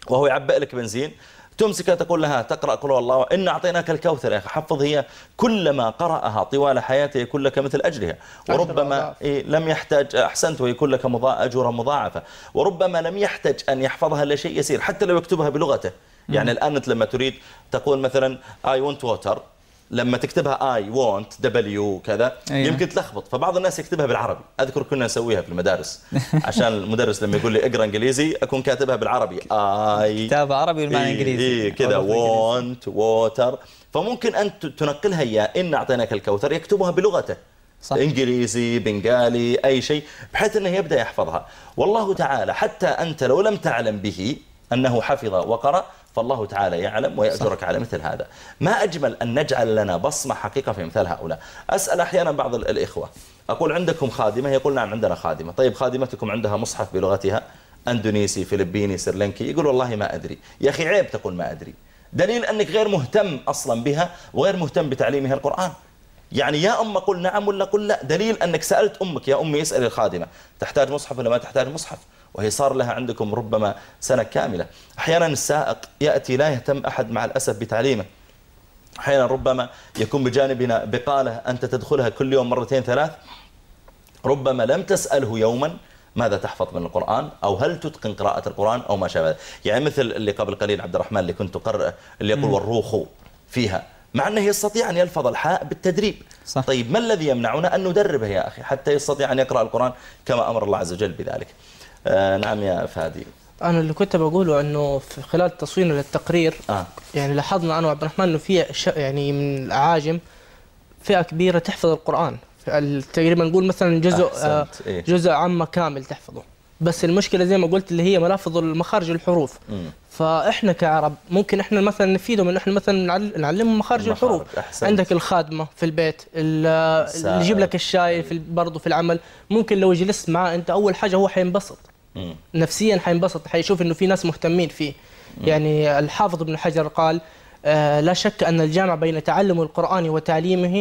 وهو يعبئ لك بنزين، تمسكها تقول لها تقرأ قل هو الله، إن أعطيناك الكوثر يا أخي حفظ. هي كلما قرأها طوال حياته يكون لك مثل أجرها، وربما لم يحتاج، أحسنت، ويكون لك أجورا مضاعفة، وربما لم يحتاج أن يحفظها إلا شيء يسير حتى لو يكتبها بلغته. يعني الآن أنت لما تريد تقول مثلا I want water، لما تكتبها I want W كذا يمكن تلخبط، فبعض الناس يكتبها بالعربي. أذكر كنا نسويها في المدارس عشان المدرس لما يقول لي اقرأ إنجليزي أكون كاتبها بالعربي I كتاب عربي والمعنى إنجليزي كذا want water، فممكن أن تنقلها إياه إن أعطيناك الكوثر يكتبها بلغته، صح. إنجليزي بنغالي أي شيء، بحيث أنه يبدأ يحفظها. والله تعالى حتى أنت لو لم تعلم به أنه حفظ وقرأ، فالله تعالى يعلم ويأجرك على مثل هذا. ما أجمل أن نجعل لنا بصمة حقيقة في مثال هؤلاء. أسأل أحيانا بعض الإخوة، أقول عندكم خادمة؟ يقول نعم عندنا خادمة. طيب خادمتكم عندها مصحف بلغتها؟ أندونيسي، فلبيني، سريلانكي؟ يقول والله ما أدري. يا أخي عيب تقول ما أدري، دليل أنك غير مهتم أصلا بها وغير مهتم بتعليمها القرآن. يعني يا أم قل نعم ولا قل لا، دليل أنك سألت أمك يا أمي اسأل الخادمة تحتاج مصحف ولا ما تحتاج مصحف، وهي صار لها عندكم ربما سنة كاملة. أحيانا السائق يأتي لا يهتم أحد مع الأسف بتعليمه، أحيانا ربما يكون بجانبنا بقالة أنت تدخلها كل يوم مرتين ثلاث، ربما لم تسأله يوما ماذا تحفظ من القرآن أو هل تتقن قراءة القرآن أو ما شابه. يعني مثل اللي قبل قليل عبد الرحمن اللي كنت أقرأ اللي يقول والروخ فيها، مع أنه يستطيع أن يلفظ الحاء بالتدريب، صح. طيب ما الذي يمنعنا أن ندربه يا أخي حتى يستطيع أن يقرأ القرآن كما أمر الله عز وجل بذلك. نعم يا فادي. أنا اللي كنت بقوله أنه في خلال تصويرنا للتقرير يعني لاحظنا أنا وعبد الرحمن أنه في يعني من الأعاجم فئة كبيرة تحفظ القرآن، تقريبا نقول مثلا جزء عامة كامل تحفظه، بس المشكلة زي ما قلت اللي هي ملافظ المخارج الحروف. فإحنا كعرب ممكن إحنا مثلا نفيدهم إن إحنا مثلا نعلمهم مخارج الحروف. عندك الخادمة في البيت اللي يجيب لك الشاي برضه في العمل، ممكن لو جلست معاه أنت أول حاجة هو حينبسط نفسيا، حينبسط، حيشوف إنه في ناس مهتمين فيه. يعني الحافظ ابن حجر قال لا شك أن الجامع بين تعلم القرآن وتعليمه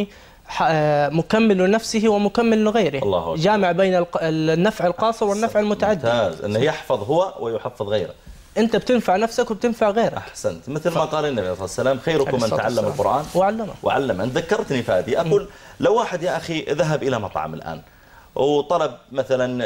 مكمل لنفسه ومكمل لغيره، جامع بين النفع القاصر والنفع المتعدي. ممتاز، أنه يحفظ هو ويحفظ غيره. أنت بتنفع نفسك وبتنفع غيرك. أحسنت، مثل ما قال النبي صلى الله عليه وسلم خيركم من تعلم القرآن وعلمه. أنت ذكرتني فادي، أقول لو واحد يا أخي ذهب إلى مطعم الآن وطلب مثلا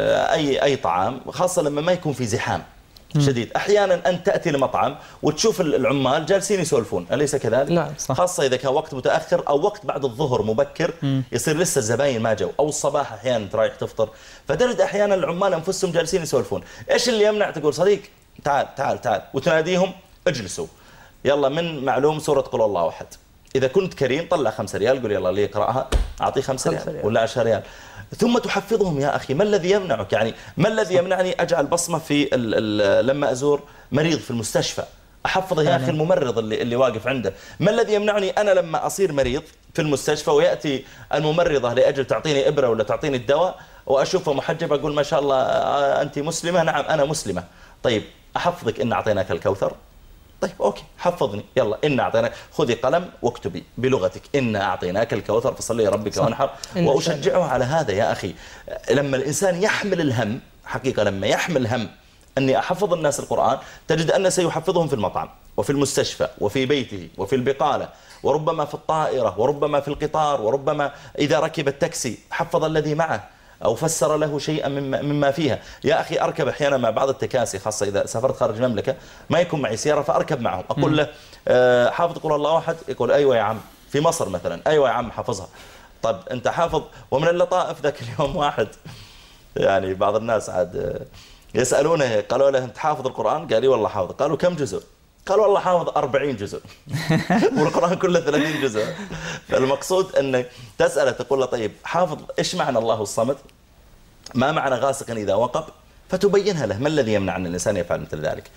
أي طعام، خاصة لما ما يكون في زحام شديد، أحيانا أنت تأتي لمطعم وتشوف العمال جالسين يسولفون، أليس كذلك؟ نعم صح. خاصة إذا كان وقت متأخر أو وقت بعد الظهر مبكر، يصير لسه الزباين ما جو، أو الصباح أحيانا أنت رايح تفطر، فتجد أحيانا العمال أنفسهم جالسين يسولفون. إيش اللي يمنع تقول صديق تعال تعال تعال، وتناديهم اجلسوا، يلا من معلوم سورة قل الله أحد، إذا كنت كريم طلع 5 ريال، قل يلا لي اقرأها أعطيه 5 ريال ولا 10 ريال، ثم تحفظهم. يا أخي ما الذي يمنعك؟ يعني ما الذي يمنعني أجعل بصمة في لما أزور مريض في المستشفى أحفظه يا أخي الممرض اللي واقف عنده؟ ما الذي يمنعني أنا لما أصير مريض في المستشفى ويأتي الممرضة لأجل تعطيني إبرة ولا تعطيني الدواء وأشوفها محجبة أقول ما شاء الله أنت مسلمة؟ نعم أنا مسلمة. طيب أحفظك إن أعطيناك الكوثر؟ طيب أوكي حفظني، يلا إن أعطيناك، خذي قلم واكتبي بلغتك إن أعطيناك الكوثر فصلي لربك وانحر. وأشجعه على هذا يا أخي. لما الإنسان يحمل الهم حقيقة، لما يحمل هم أني أحفظ الناس القرآن، تجد أنه سيحفظهم في المطعم وفي المستشفى وفي بيته وفي البقالة، وربما في الطائرة، وربما في القطار، وربما إذا ركب التاكسي حفظ الذي معه أو فسر له شيئا مما فيها. يا أخي أركب أحيانا مع بعض التكاسي، خاصة إذا سافرت خارج المملكة ما يكون معي سيارة، فأركب معهم أقول له حافظ قل الله أحد؟ يقول أيوة يا عم. في مصر مثلا أيوة يا عم حافظها. طب أنت حافظ؟ ومن اللطائف ذاك اليوم واحد يعني بعض الناس عاد يسألونه، قالوا له أنت حافظ القرآن؟ قال لي والله حافظ. قالوا كم جزء؟ قال والله حافظ 40 جزء والقرآن كله 30 جزء. فالمقصود أنك تسأله تقول له طيب حافظ إيش معنى الله الصمد؟ ما معنى غاسق إذا وقب؟ فتبينها له. ما الذي يمنع أن الإنسان يفعل مثل ذلك؟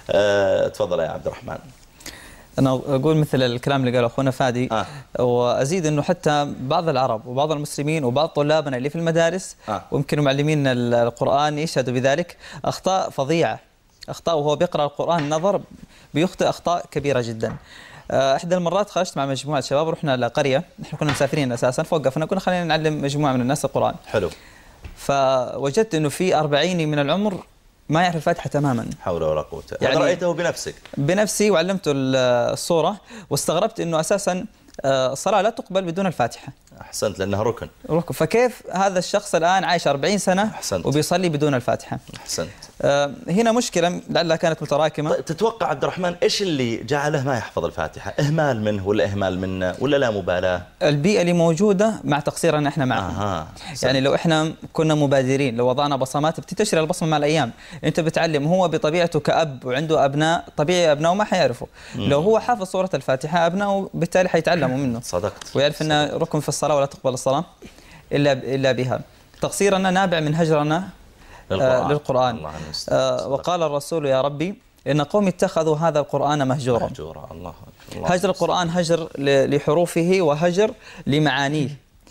تفضل يا عبد الرحمن. أنا أقول مثل الكلام اللي قاله أخونا فادي، وأزيد أنه حتى بعض العرب وبعض المسلمين وبعض طلابنا اللي في المدارس ويمكن معلمين القرآن يشهدوا بذلك، أخطاء فظيعة، أخطاء وهو بيقرأ القرآن نظر بيخطئ أخطاء كبيرة جدا. إحدى المرات خرجت مع مجموعة شباب، رحنا لقرية، نحن كنا مسافرين أساسا، فوقفنا قلنا خلينا نعلم مجموعة من الناس القرآن. حلو. فوجدت أنه في 40 من العمر ما يعرف الفاتحة تماما. حول ولا قوة. يعني هذا رأيته بنفسك؟ بنفسي، وعلمته الصورة، واستغربت أنه أساسا الصلاة لا تقبل بدون الفاتحة. أحسنت، لأنها ركن. فكيف هذا الشخص الآن عايش 40 سنة أحسنت. وبيصلي بدون الفاتحة؟ أحسنت. هنا مشكلة لعلها كانت متراكمة. طيب تتوقع عبد الرحمن إيش اللي جعله ما يحفظ الفاتحة؟ إهمال منه ولا إهمال منا ولا لا مبالاة؟ البيئة اللي موجودة مع تقصيرنا إحنا معها. يعني لو إحنا كنا مبادرين، لو وضعنا بصمات، بتشتري البصمة مع الأيام. أنت بتعلم، هو بطبيعته كأب وعنده أبناء، طبيعي أبنائه ما حيعرفوا. لو هو حافظ سورة الفاتحة أبنائه بالتالي حيتعلموا منه. صدقت. ويعرف أن ركن في الصلاة ولا تقبل الصلاة إلا بها. تقصيرنا نابع من هجرنا للقرآن. وقال الرسول: يا ربي إن قوم اتخذوا هذا القرآن مهجورا. الله. هجر القرآن هجر لحروفه وهجر لمعانيه.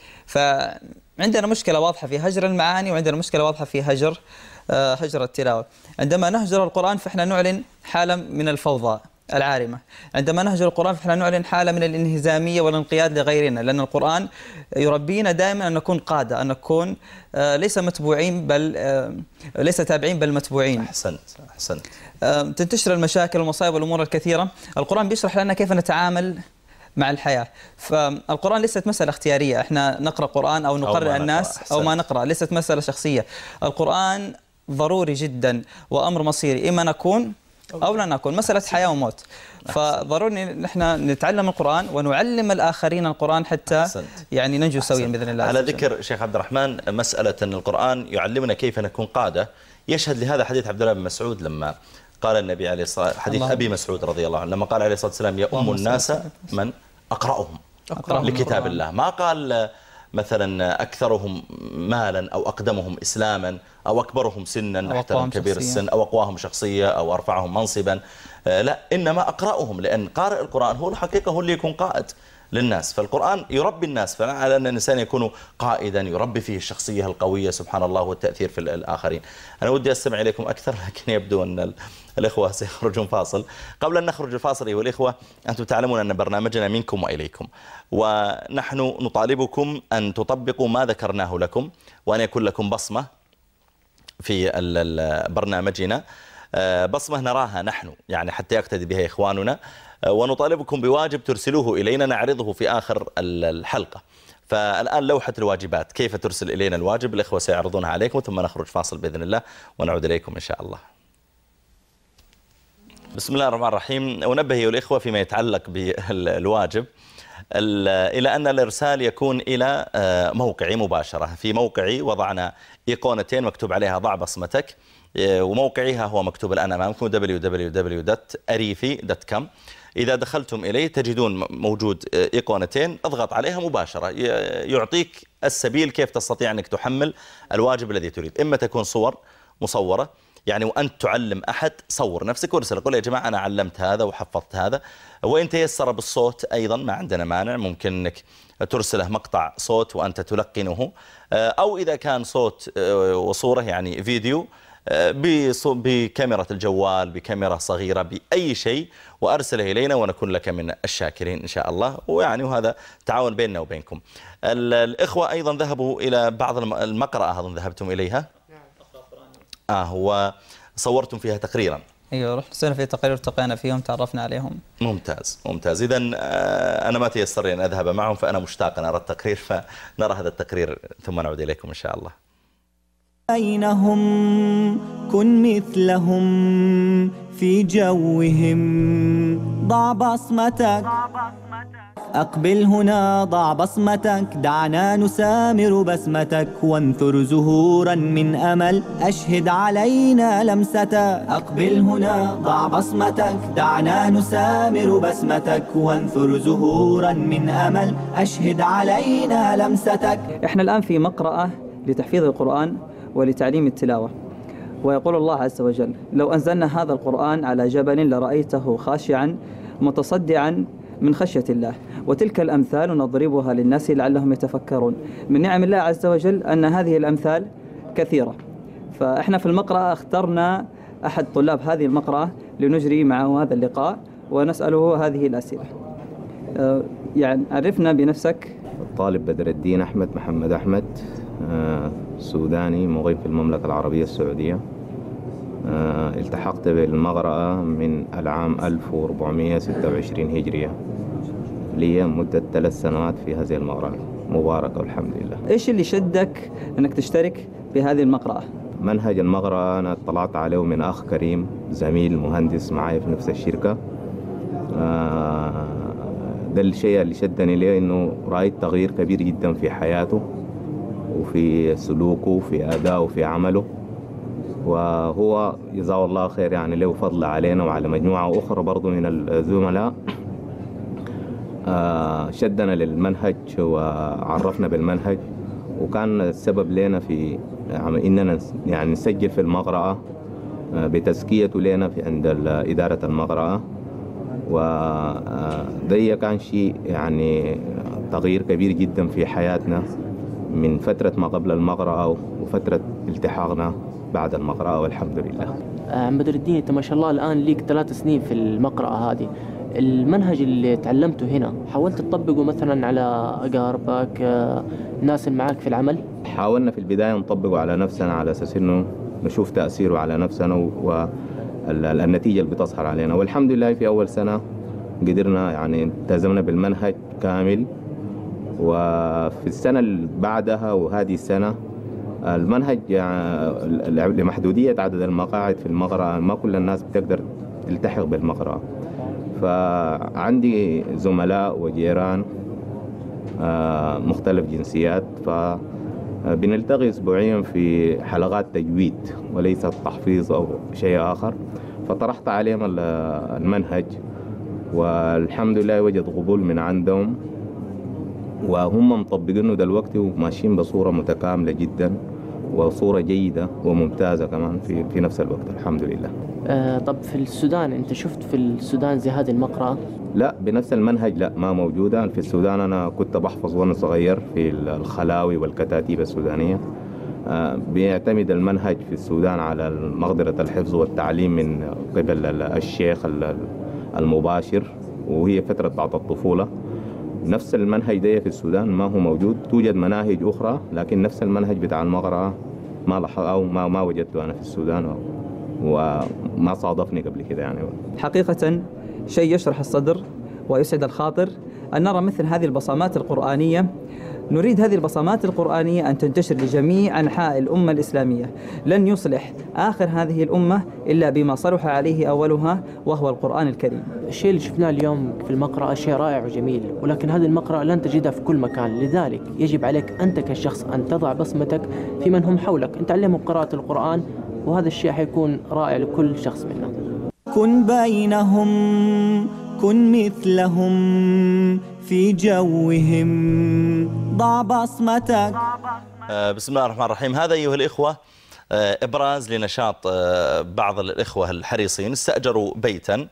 فعندنا مشكلة واضحة في هجر المعاني، وعندنا مشكلة واضحة في هجر التلاوة. عندما نهجر القرآن فإحنا نعلن حالة من الفوضى العارمة. عندما نهجر القرآن فإحنا نعلن حالة من الانهزامية والانقياد لغيرنا، لأن القرآن يربينا دائما أن نكون قادة، أن نكون ليس متبوعين بل ليس تابعين بل متبوعين. أحسنت. تنتشر المشاكل والمصائب والأمور الكثيرة. القرآن بيشرح لنا كيف نتعامل مع الحياة. فالقرآن ليست مسألة اختيارية، احنا نقرأ قرآن أو نقرأ الناس أو ما نقرأ، ليست مسألة شخصية. القرآن ضروري جدا وأمر مصيري، إما نكون أو لا نكون، مسألة حياة وموت. فضروري نحن نتعلم القرآن ونعلم الآخرين القرآن حتى يعني ننجو سويا بإذن الله. على ذكر شيخ عبد الرحمن مسألة أن القرآن يعلمنا كيف نكون قادة، يشهد لهذا حديث عبد الله بن مسعود لما قال النبي عليه الصلاة والسلام، حديث أبي مسعود رضي الله عنه، لما قال عليه الصلاة والسلام: يؤم الناس من أقرأهم لكتاب الله. ما قال مثلا أكثرهم مالا أو أقدمهم إسلاما أو أكبرهم سنا احترم كبير السن أو أقواهم شخصية أو أرفعهم منصبا، لا، إنما أقرأهم، لأن قارئ القرآن هو الحقيقة هو اللي يكون قائد للناس. فالقرآن يربي الناس، فعلى أن الإنسان يكون قائدا يربي فيه الشخصية القوية سبحان الله والتأثير في الآخرين. أنا ودي أستمع إليكم أكثر، لكن يبدو أن الإخوة سيخرجون فاصل. قبل أن نخرج الفاصل أيها الإخوة، أنتم تعلمون أن برنامجنا منكم وإليكم، ونحن نطالبكم أن تطبقوا ما ذكرناه لكم، وأن يكون لكم بصمة في برنامجنا، بصمة نراها نحن يعني حتى يقتدي بها إخواننا، ونطالبكم بواجب ترسلوه إلينا نعرضه في آخر الحلقة. فالآن لوحة الواجبات، كيف ترسل إلينا الواجب؟ الإخوة سيعرضونها عليكم، ثم نخرج فاصل بإذن الله ونعود إليكم إن شاء الله. بسم الله الرحمن الرحيم. أنبه أيها الإخوة فيما يتعلق بالواجب إلى أن الإرسال يكون إلى موقعي مباشرة. في موقعي وضعنا إيقونتين مكتوب عليها ضع بصمتك، وموقعها هو مكتوب الآن أمامكم www.arifi.com. إذا دخلتم إليه تجدون موجود إيقونتين، اضغط عليها مباشرة، يعطيك السبيل كيف تستطيع أنك تحمل الواجب الذي تريد. إما تكون صور مصورة، يعني وأنت تعلم أحد صور نفسك وارسل، قل يا جماعة أنا علمت هذا وحفظت هذا. وإن تيسر بالصوت أيضا ما عندنا مانع، ممكن أنك ترسله مقطع صوت وأنت تلقنه، أو إذا كان صوت وصورة يعني فيديو بكاميرا الجوال، بكاميرا صغيرة، بأي شيء، وأرسله إلينا ونكون لك من الشاكرين إن شاء الله. وهذا تعاون بيننا وبينكم. الإخوة أيضا ذهبوا إلى بعض المقرأة، أظن ذهبتم إليها، وصورتم فيها تقريرا. ايوه، رحنا سوينا في تقارير التقينا فيهم، تعرفنا عليهم. ممتاز. إذا أنا ما تيسر أن أذهب معهم، فأنا مشتاق أن أرى التقرير، فنرى هذا التقرير ثم نعود إليكم إن شاء الله. بينهم كن مثلهم في جوهم، ضع بصمتك، أقبل هنا ضع بصمتك، دعنا نسامر بسمتك، وانثر زهورا من أمل، أشهد علينا لمستك. أقبل هنا ضع بصمتك، دعنا نسامر بسمتك، وانثر زهورا من أمل، أشهد علينا لمستك. احنا الآن في مقرأة لتحفيظ القرآن ولتعليم التلاوة، ويقول الله عز وجل: لو أنزلنا هذا القرآن على جبل لرأيته خاشعا متصدعا من خشية الله، وتلك الأمثال نضربها للناس لعلهم يتفكرون. من نعم الله عز وجل أن هذه الأمثال كثيرة، فإحنا في المقرأة اخترنا أحد طلاب هذه المقرأة لنجري معه هذا اللقاء ونسأله هذه الأسئلة. يعني عرفنا بنفسك. الطالب بدر الدين أحمد محمد أحمد، سوداني مقيم في المملكة العربية السعودية. التحقت بالمغرأة من العام 1426 هجرية، لي مدة 3 سنوات في هذه المغرأة مباركة والحمد لله. إيش اللي شدك أنك تشترك بهذه المقرأة؟ منهج المغرأة أنا اطلعت عليه من أخ كريم زميل مهندس معي في نفس الشركة. ده الشيء اللي شدني ليه، إنه رأيت تغيير كبير جدا في حياته وفي سلوكه وفي أدائه وفي عمله، وهو جزاه الله خير يعني له فضل علينا وعلى مجموعة أخرى برضو من الزملاء شدنا للمنهج وعرفنا بالمنهج، وكان السبب لنا في إننا يعني نسجل في المغرأة بتزكيته لنا في عند إدارة المغرأة. وده كان شيء يعني تغيير كبير جدا في حياتنا من فترة ما قبل المغرأة وفترة التحاقنا بعد المقرأة والحمد لله. عم بدر الدين، أنت ما شاء الله الآن ليك 3 سنين في المقرأة هذه. المنهج اللي تعلمته هنا حاولت تطبقه مثلا على أقاربك، الناس اللي معاك في العمل؟ حاولنا في البداية نطبقه على نفسنا على أساس إنه نشوف تأثيره على نفسنا والنتيجة اللي بتظهر علينا، والحمد لله في أول سنة قدرنا يعني التزمنا بالمنهج كامل. وفي السنة اللي بعدها وهذه السنة المنهج يعني لمحدودية عدد المقاعد في المقرأة ما كل الناس بتقدر تلتحق بالمقرأة، فعندي زملاء وجيران مختلف جنسيات، فبنلتقي أسبوعيا في حلقات تجويد وليس تحفيظ أو شيء آخر، فطرحت عليهم المنهج والحمد لله وجد قبول من عندهم، وهم مطبقينه دلوقتي وماشيين بصورة متكاملة جدا وصورة جيدة وممتازة كمان في نفس الوقت الحمد لله. طب في السودان أنت شفت في السودان زي هذه المقرأة؟ لا بنفس المنهج لا ما موجودة في السودان. أنا كنت بحفظ وأنا صغير في الخلاوي والكتاتيب السودانية. بيعتمد المنهج في السودان على مقدرة الحفظ والتعليم من قبل الشيخ المباشر، وهي فترة بعد الطفولة. نفس المنهج ده في السودان ما هو موجود، توجد مناهج أخرى لكن نفس المنهج بتاع المقرأة ما لاحظ أو ما وجدته أنا في السودان وما صادفني قبل كده يعني. حقيقة شيء يشرح الصدر ويسعد الخاطر أن نرى مثل هذه البصمات القرآنية. نريد هذه البصمات القرآنية أن تنتشر لجميع أنحاء الأمة الإسلامية. لن يصلح آخر هذه الأمة إلا بما صلح عليه أولها وهو القرآن الكريم. الشيء اللي شفناه اليوم في المقرأة شيء رائع وجميل، ولكن هذه المقرأة لن تجدها في كل مكان، لذلك يجب عليك أنت كشخص أن تضع بصمتك في من هم حولك، أن تعلمهم قراءة القرآن، وهذا الشيء حيكون رائع لكل شخص منا. كن بينهم، كن مثلهم في جوهم، ضع بصمتك. بسم الله الرحمن الرحيم. هذا أيها الإخوة إبراز لنشاط بعض الإخوة الحريصين، استأجروا بيتا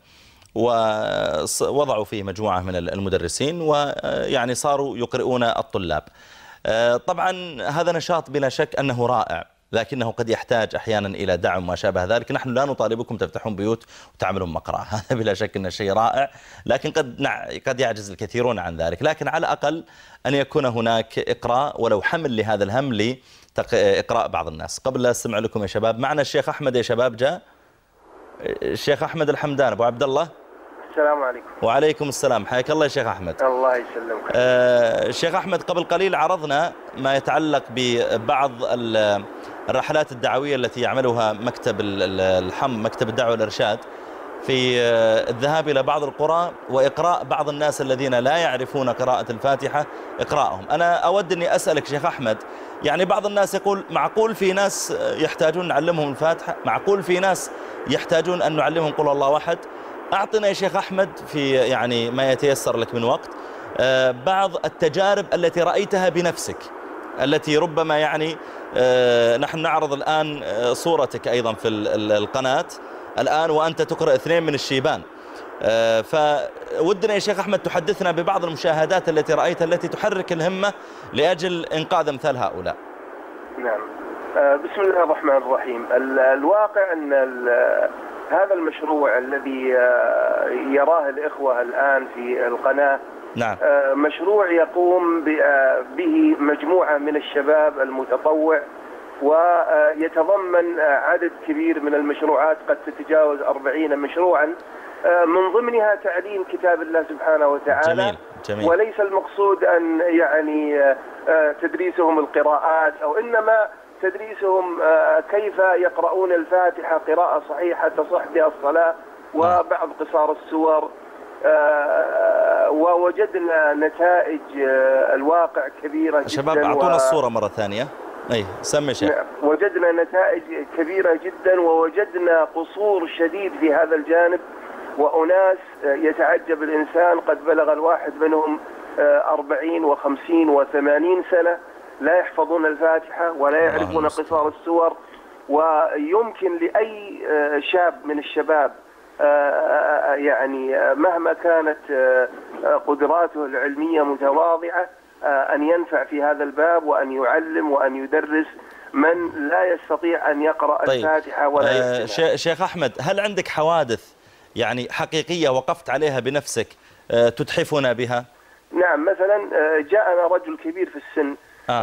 ووضعوا فيه مجموعة من المدرسين ويعني صاروا يقرؤون الطلاب. طبعا هذا نشاط بلا شك أنه رائع، لكنه قد يحتاج أحيانا إلى دعم وما شابه ذلك. نحن لا نطالبكم تفتحون بيوت وتعملون مقرأة، هذا بلا شك أنه شيء رائع، لكن قد يعجز الكثيرون عن ذلك. لكن على الأقل أن يكون هناك إقراء ولو حمل لهذا الهم لإقراء بعض الناس. قبل لا أستمع لكم يا شباب، معنا الشيخ أحمد. يا شباب جاء الشيخ أحمد الحمدان أبو عبد الله. السلام عليكم. وعليكم السلام، حياك الله يا شيخ أحمد. الله يسلمك. الشيخ أحمد، قبل قليل عرضنا ما يتعلق ببعض الرحلات الدعوية التي يعملها مكتب الحم، مكتب الدعوة والإرشاد، في الذهاب إلى بعض القرى وإقراء بعض الناس الذين لا يعرفون قراءة الفاتحة إقراءهم. أنا أود أني أسألك شيخ أحمد، يعني بعض الناس يقول معقول في ناس يحتاجون نعلمهم الفاتحة، معقول في ناس يحتاجون أن نعلمهم قل الله أحد. أعطنا يا شيخ أحمد في يعني ما يتيسر لك من وقت بعض التجارب التي رأيتها بنفسك، التي ربما يعني نحن نعرض الآن صورتك أيضا في القناة الآن وأنت تقرأ 2 من الشيبان، فودنا يا شيخ أحمد تحدثنا ببعض المشاهدات التي رأيتها التي تحرك الهمة لأجل إنقاذ مثل هؤلاء. نعم. بسم الله الرحمن الرحيم. الواقع أن هذا المشروع الذي يراه الإخوة الآن في القناة نعم. مشروع يقوم به مجموعة من الشباب المتطوع ويتضمن عدد كبير من المشروعات قد تتجاوز 40 مشروعا، من ضمنها تعليم كتاب الله سبحانه وتعالى. جميل. جميل. وليس المقصود أن يعني تدريسهم القراءات، أو إنما تدريسهم كيف يقرؤون الفاتحة قراءة صحيحة تصح بها الصلاة، وبعض قصار السور. ووجدنا نتائج الواقع كبيرة جدا. شباب أعطونا الصورة مرة ثانية. أي سمي شيء. وجدنا نتائج كبيرة جدا، ووجدنا قصور شديد في هذا الجانب، وأناس يتعجب الإنسان قد بلغ الواحد منهم 40 و50 و80 سنة لا يحفظون الفاتحة ولا يعرفون قصار السور. ويمكن لأي شاب من الشباب يعني مهما كانت قدراته العلمية متواضعة أن ينفع في هذا الباب، وأن يعلم وأن يدرس من لا يستطيع أن يقرأ الفاتحة ولا يستطيع. شيخ أحمد، هل عندك حوادث يعني حقيقية وقفت عليها بنفسك تتحفنا بها؟ نعم، مثلا جاءنا رجل كبير في السن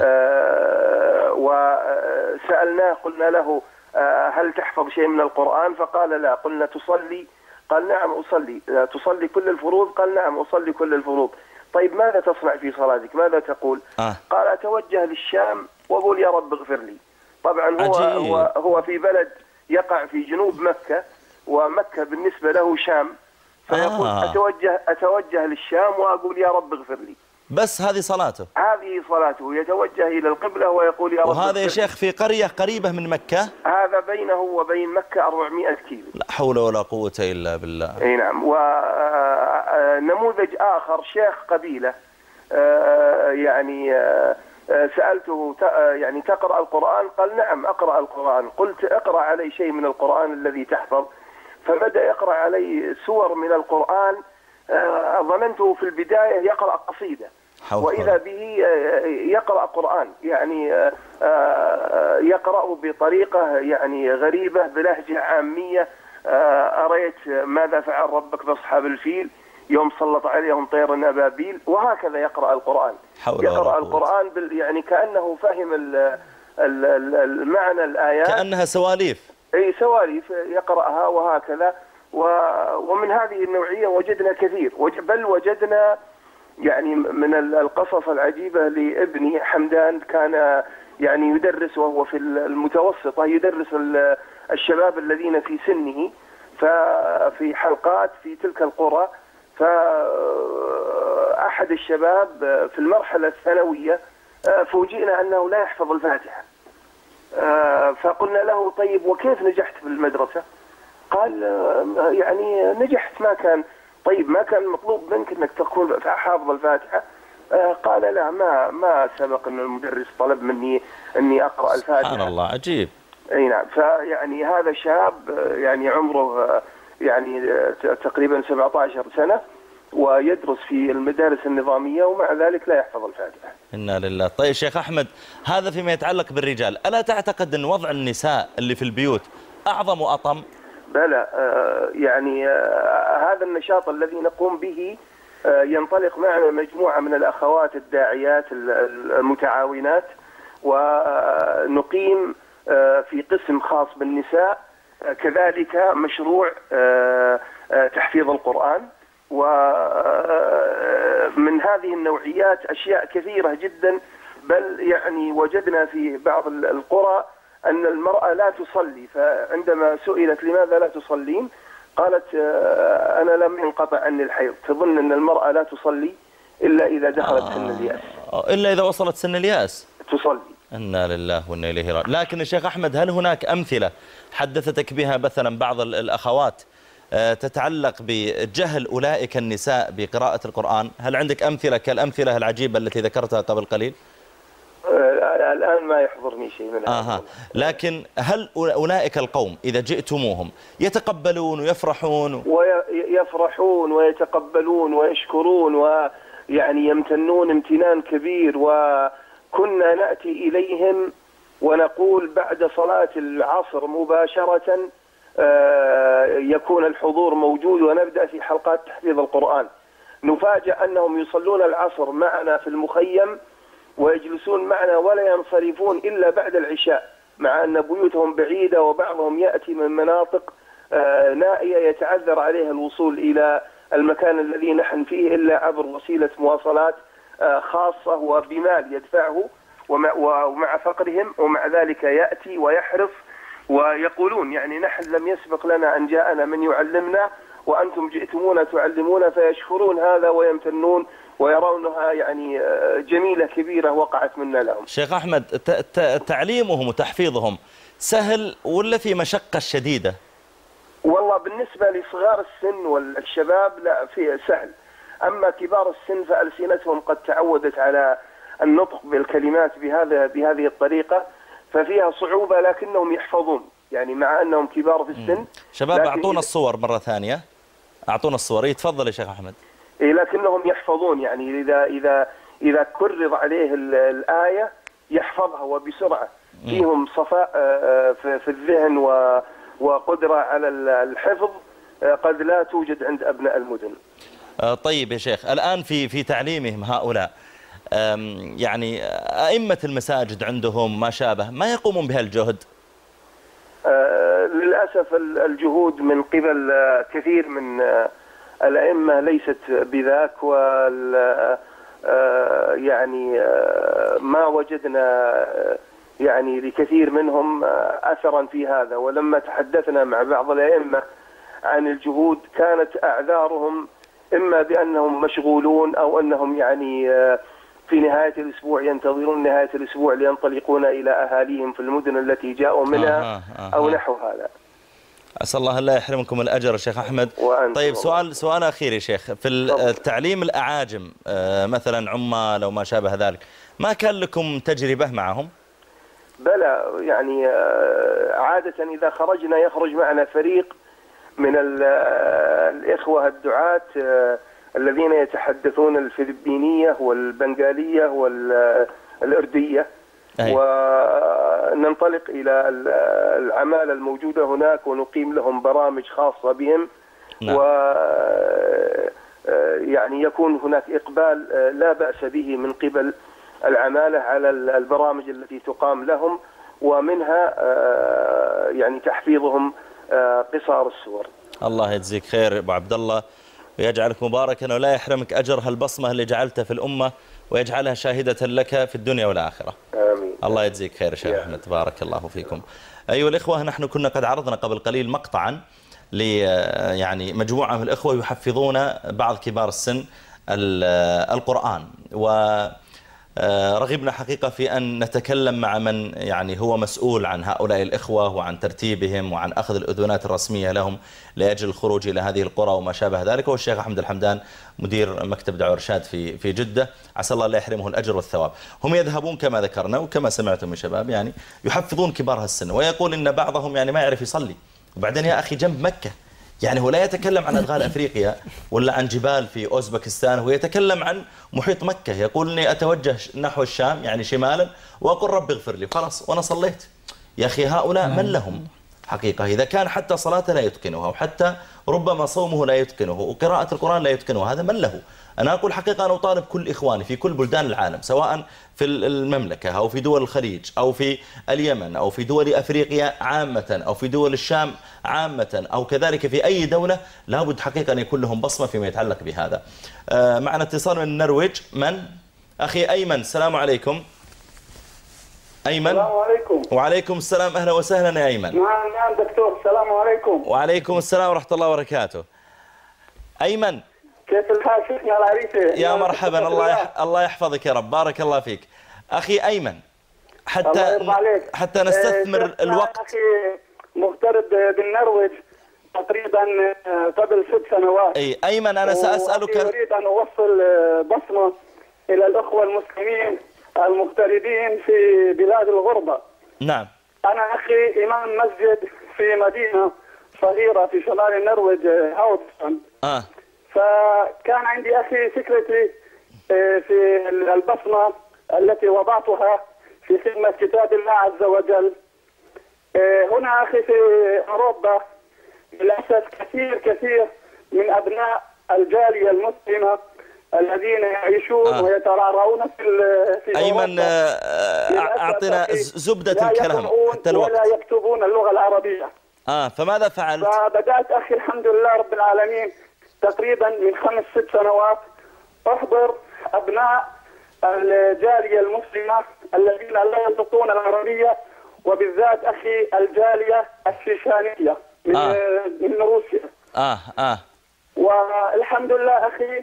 وسألناه قلنا له هل تحفظ شيء من القرآن؟ فقال لا. قلنا تصلي؟ قال نعم أصلي. تصلي كل الفروض؟ قال نعم أصلي كل الفروض. طيب ماذا تصنع في صلاتك؟ ماذا تقول؟ قال أتوجه للشام وأقول يا رب اغفر لي. طبعا هو في بلد يقع في جنوب مكة، ومكة بالنسبة له شام، فيقول أتوجه للشام وأقول يا رب اغفر لي. بس هذه صلاته؟ هذه صلاته، يتوجه إلى القبلة ويقول يا رب. وهذا يا شيخ في قرية قريبة من مكة؟ هذا بينه وبين مكة 400 كيلو. لا حول ولا قوة إلا بالله. اي نعم. ونموذج آخر شيخ قبيلة، يعني سألته يعني تقرأ القرآن؟ قال نعم أقرأ القرآن. قلت اقرأ علي شيء من القرآن الذي تحفظ. فبدأ يقرأ علي سور من القرآن، ظننته في البداية يقرأ قصيدة، وإذا به يقرأ قرآن، يعني يقرأ بطريقة يعني غريبة بلهجة عامية. أريت ماذا فعل ربك بأصحاب الفيل يوم سلط عليهم طير أبابيل، وهكذا يقرأ القرآن. يقرأ القرآن يعني كأنه فهم المعنى الآيات، كأنها سواليف. أي سواليف يقرأها وهكذا. ومن هذه النوعية وجدنا كثير، بل وجدنا يعني من القصص العجيبة لابني حمدان، كان يعني يدرس وهو في المتوسطة، يدرس الشباب الذين في سنه في حلقات في تلك القرى. فأحد الشباب في المرحلة الثانوية فوجئنا أنه لا يحفظ الفاتحة. فقلنا له طيب وكيف نجحت في المدرسة؟ قال يعني نجحت، ما كان. طيب ما كان مطلوب منك أنك تكون حافظ الفاتحة؟ قال لا، ما سبق أن المدرس طلب مني أني أقرأ الفاتحة. سبحان الله، عجيب. أي نعم. فيعني هذا شاب يعني عمره يعني تقريبا 17 سنة، ويدرس في المدارس النظامية، ومع ذلك لا يحفظ الفاتحة. إنا لله. طيب شيخ أحمد، هذا فيما يتعلق بالرجال، ألا تعتقد أن وضع النساء اللي في البيوت أعظم وأطم؟ بلى، يعني هذا النشاط الذي نقوم به ينطلق معنا مجموعة من الأخوات الداعيات المتعاونات، ونقيم في قسم خاص بالنساء كذلك مشروع تحفيظ القرآن. ومن هذه النوعيات أشياء كثيرة جدا، بل يعني وجدنا في بعض القرى أن المرأة لا تصلي، فعندما سئلت لماذا لا تصلين قالت أنا لم ينقطع عني الحيض. تظن أن المرأة لا تصلي إلا إذا دخلت سن اليأس، إلا إذا وصلت سن اليأس تصلي. إنا لله وإنا إليه راجعون. لكن الشيخ أحمد، هل هناك أمثلة حدثتك بها مثلا بعض الأخوات تتعلق بجهل أولئك النساء بقراءة القرآن؟ هل عندك أمثلة كالأمثلة العجيبة التي ذكرتها قبل قليل؟ الآن ما يحضرني شيء من هذا. لكن هل أولئك القوم إذا جئتموهم يتقبلون ويفرحون؟ ويفرحون ويتقبلون ويشكرون ويعني يمتنون امتنان كبير. وكنا نأتي إليهم ونقول بعد صلاة العصر مباشرة يكون الحضور موجود، ونبدأ في حلقات تحفيظ القرآن. نفاجأ أنهم يصلون العصر معنا في المخيم ويجلسون معنا ولا ينصرفون إلا بعد العشاء. مع أن بيوتهم بعيدة وبعضهم يأتي من مناطق نائية يتعذر عليه الوصول إلى المكان الذي نحن فيه إلا عبر وسيلة مواصلات خاصة وبمال يدفعه، ومع فقرهم ومع ذلك يأتي ويحرص ويقولون يعني نحن لم يسبق لنا أن جاءنا من يعلمنا وأنتم جئتمونا تعلمونا، فيشكرون هذا ويمتنون ويرونها يعني جميلة كبيرة وقعت منا لهم. شيخ أحمد، تعليمهم وتحفيظهم سهل ولا في مشقة شديدة؟ والله بالنسبة لصغار السن والشباب لا فيه سهل، أما كبار السن فألسنتهم قد تعودت على النطق بالكلمات بهذه الطريقة ففيها صعوبة، لكنهم يحفظون يعني مع أنهم كبار في السن. شباب أعطونا الصور مرة ثانية، أعطونا الصور. تفضل يا شيخ أحمد. لكنهم يحفظون يعني إذا كرر عليه الآية يحفظها وبسرعة. فيهم صفاء في الذهن وقدرة على الحفظ قد لا توجد عند أبناء المدن. طيب يا شيخ، الآن في تعليمهم هؤلاء يعني أئمة المساجد عندهم ما شابه ما يقومون بهالجهد؟ للأسف الجهود من قبل كثير من الأئمة ليست بذاك، يعني ما وجدنا يعني لكثير منهم أثرا في هذا. ولما تحدثنا مع بعض الأئمة عن الجهود كانت أعذارهم إما بأنهم مشغولون أو أنهم يعني في نهاية الأسبوع ينتظرون نهاية الأسبوع لينطلقون إلى أهاليهم في المدن التي جاءوا منها أو نحو هذا. أسأل الله لا يحرمكم الأجر يا شيخ أحمد. طيب سؤال أخير يا شيخ، في التعليم الأعاجم مثلا عمال أو ما شابه ذلك، ما كان لكم تجربة معهم؟ بلى يعني عادة إذا خرجنا يخرج معنا فريق من الإخوة الدعاة الذين يتحدثون الفلبينية والبنغالية والأردية، وننطلق إلى العمالة الموجودة هناك ونقيم لهم برامج خاصة بهم. ويعني يكون هناك إقبال لا بأس به من قبل العمالة على البرامج التي تقام لهم، ومنها يعني تحفيظهم قصار السور. الله يجزيك خير أبو عبد الله ويجعلك مباركا ولا يحرمك أجر هالبصمة اللي جعلتها في الأمة ويجعلها شاهدة لك في الدنيا والآخرة. آمين. الله يجزيك خير يا شيخ أحمد، بارك الله فيكم. أيها الإخوة، نحن كنا قد عرضنا قبل قليل مقطعا يعني مجموعة من الإخوة يحفظون بعض كبار السن القرآن، ورغبنا حقيقة في أن نتكلم مع من يعني هو مسؤول عن هؤلاء الإخوة وعن ترتيبهم وعن أخذ الأذونات الرسمية لهم لأجل الخروج إلى هذه القرى وما شابه ذلك، والشيخ أحمد الحمدان مدير مكتب دعوة إرشاد في جدة، عسى الله لا يحرمه الأجر والثواب. هم يذهبون كما ذكرنا وكما سمعتم يا شباب يعني يحفظون كبار السن، ويقول إن بعضهم يعني ما يعرف يصلي. وبعدين يا أخي جنب مكة، يعني هو لا يتكلم عن أدغال أفريقيا ولا عن جبال في أوزبكستان، هو يتكلم عن محيط مكة. يقول إني أتوجه نحو الشام يعني شمالا وأقول رب اغفر لي، خلاص وأنا صليت. يا أخي هؤلاء من لهم حقيقة؟ إذا كان حتى صلاة لا يتقنها وحتى ربما صومه لا يتقنه وقراءة القرآن لا يتقنه، هذا من له؟ أنا أقول حقيقة أنا أطالب كل إخواني في كل بلدان العالم، سواء في المملكة أو في دول الخليج أو في اليمن أو في دول أفريقيا عامة أو في دول الشام عامة أو كذلك في أي دولة، لابد حقيقة أن يكون لهم بصمة فيما يتعلق بهذا. معنا اتصال من النرويج. من؟ أخي أيمن، السلام عليكم. أيمن. السلام عليكم. وعليكم السلام، أهلا وسهلا يا أيمن. نعم دكتور، السلام عليكم. وعليكم السلام ورحمة الله وبركاته. أيمن، كيف الحال شيخنا العريسة؟ يا مرحبا، الله يحفظك يا رب، بارك الله فيك. أخي أيمن، حتى نستثمر الوقت. أخي مغترب بالنرويج تقريبا قبل 6 سنوات. أي أيمن، أنا سأسألك، أريد أن أوصل بصمة إلى الأخوة المسلمين المغتربين في بلاد الغربة. نعم. أنا أخي إمام مسجد في مدينة صغيرة في شمال النرويج، هاوتسون. فكان عندي أخي فكرتي في البصمة التي وضعتها في خدمة كتاب الله عز وجل. هنا أخي في أوروبا للأسف كثير من أبناء الجالية المسلمة الذين يعيشون ويترعرعون في أيمن أعطنا زبدة الكلام حتى الوقت. ولا يكتبون اللغة العربية. فماذا فعلت؟ فبدأت أخي الحمد لله رب العالمين تقريبا من 5-6 سنوات أحضر أبناء الجالية المسلمة الذين لا ينطقون العربية، وبالذات أخي الجالية الشيشانية من روسيا. والحمد لله أخي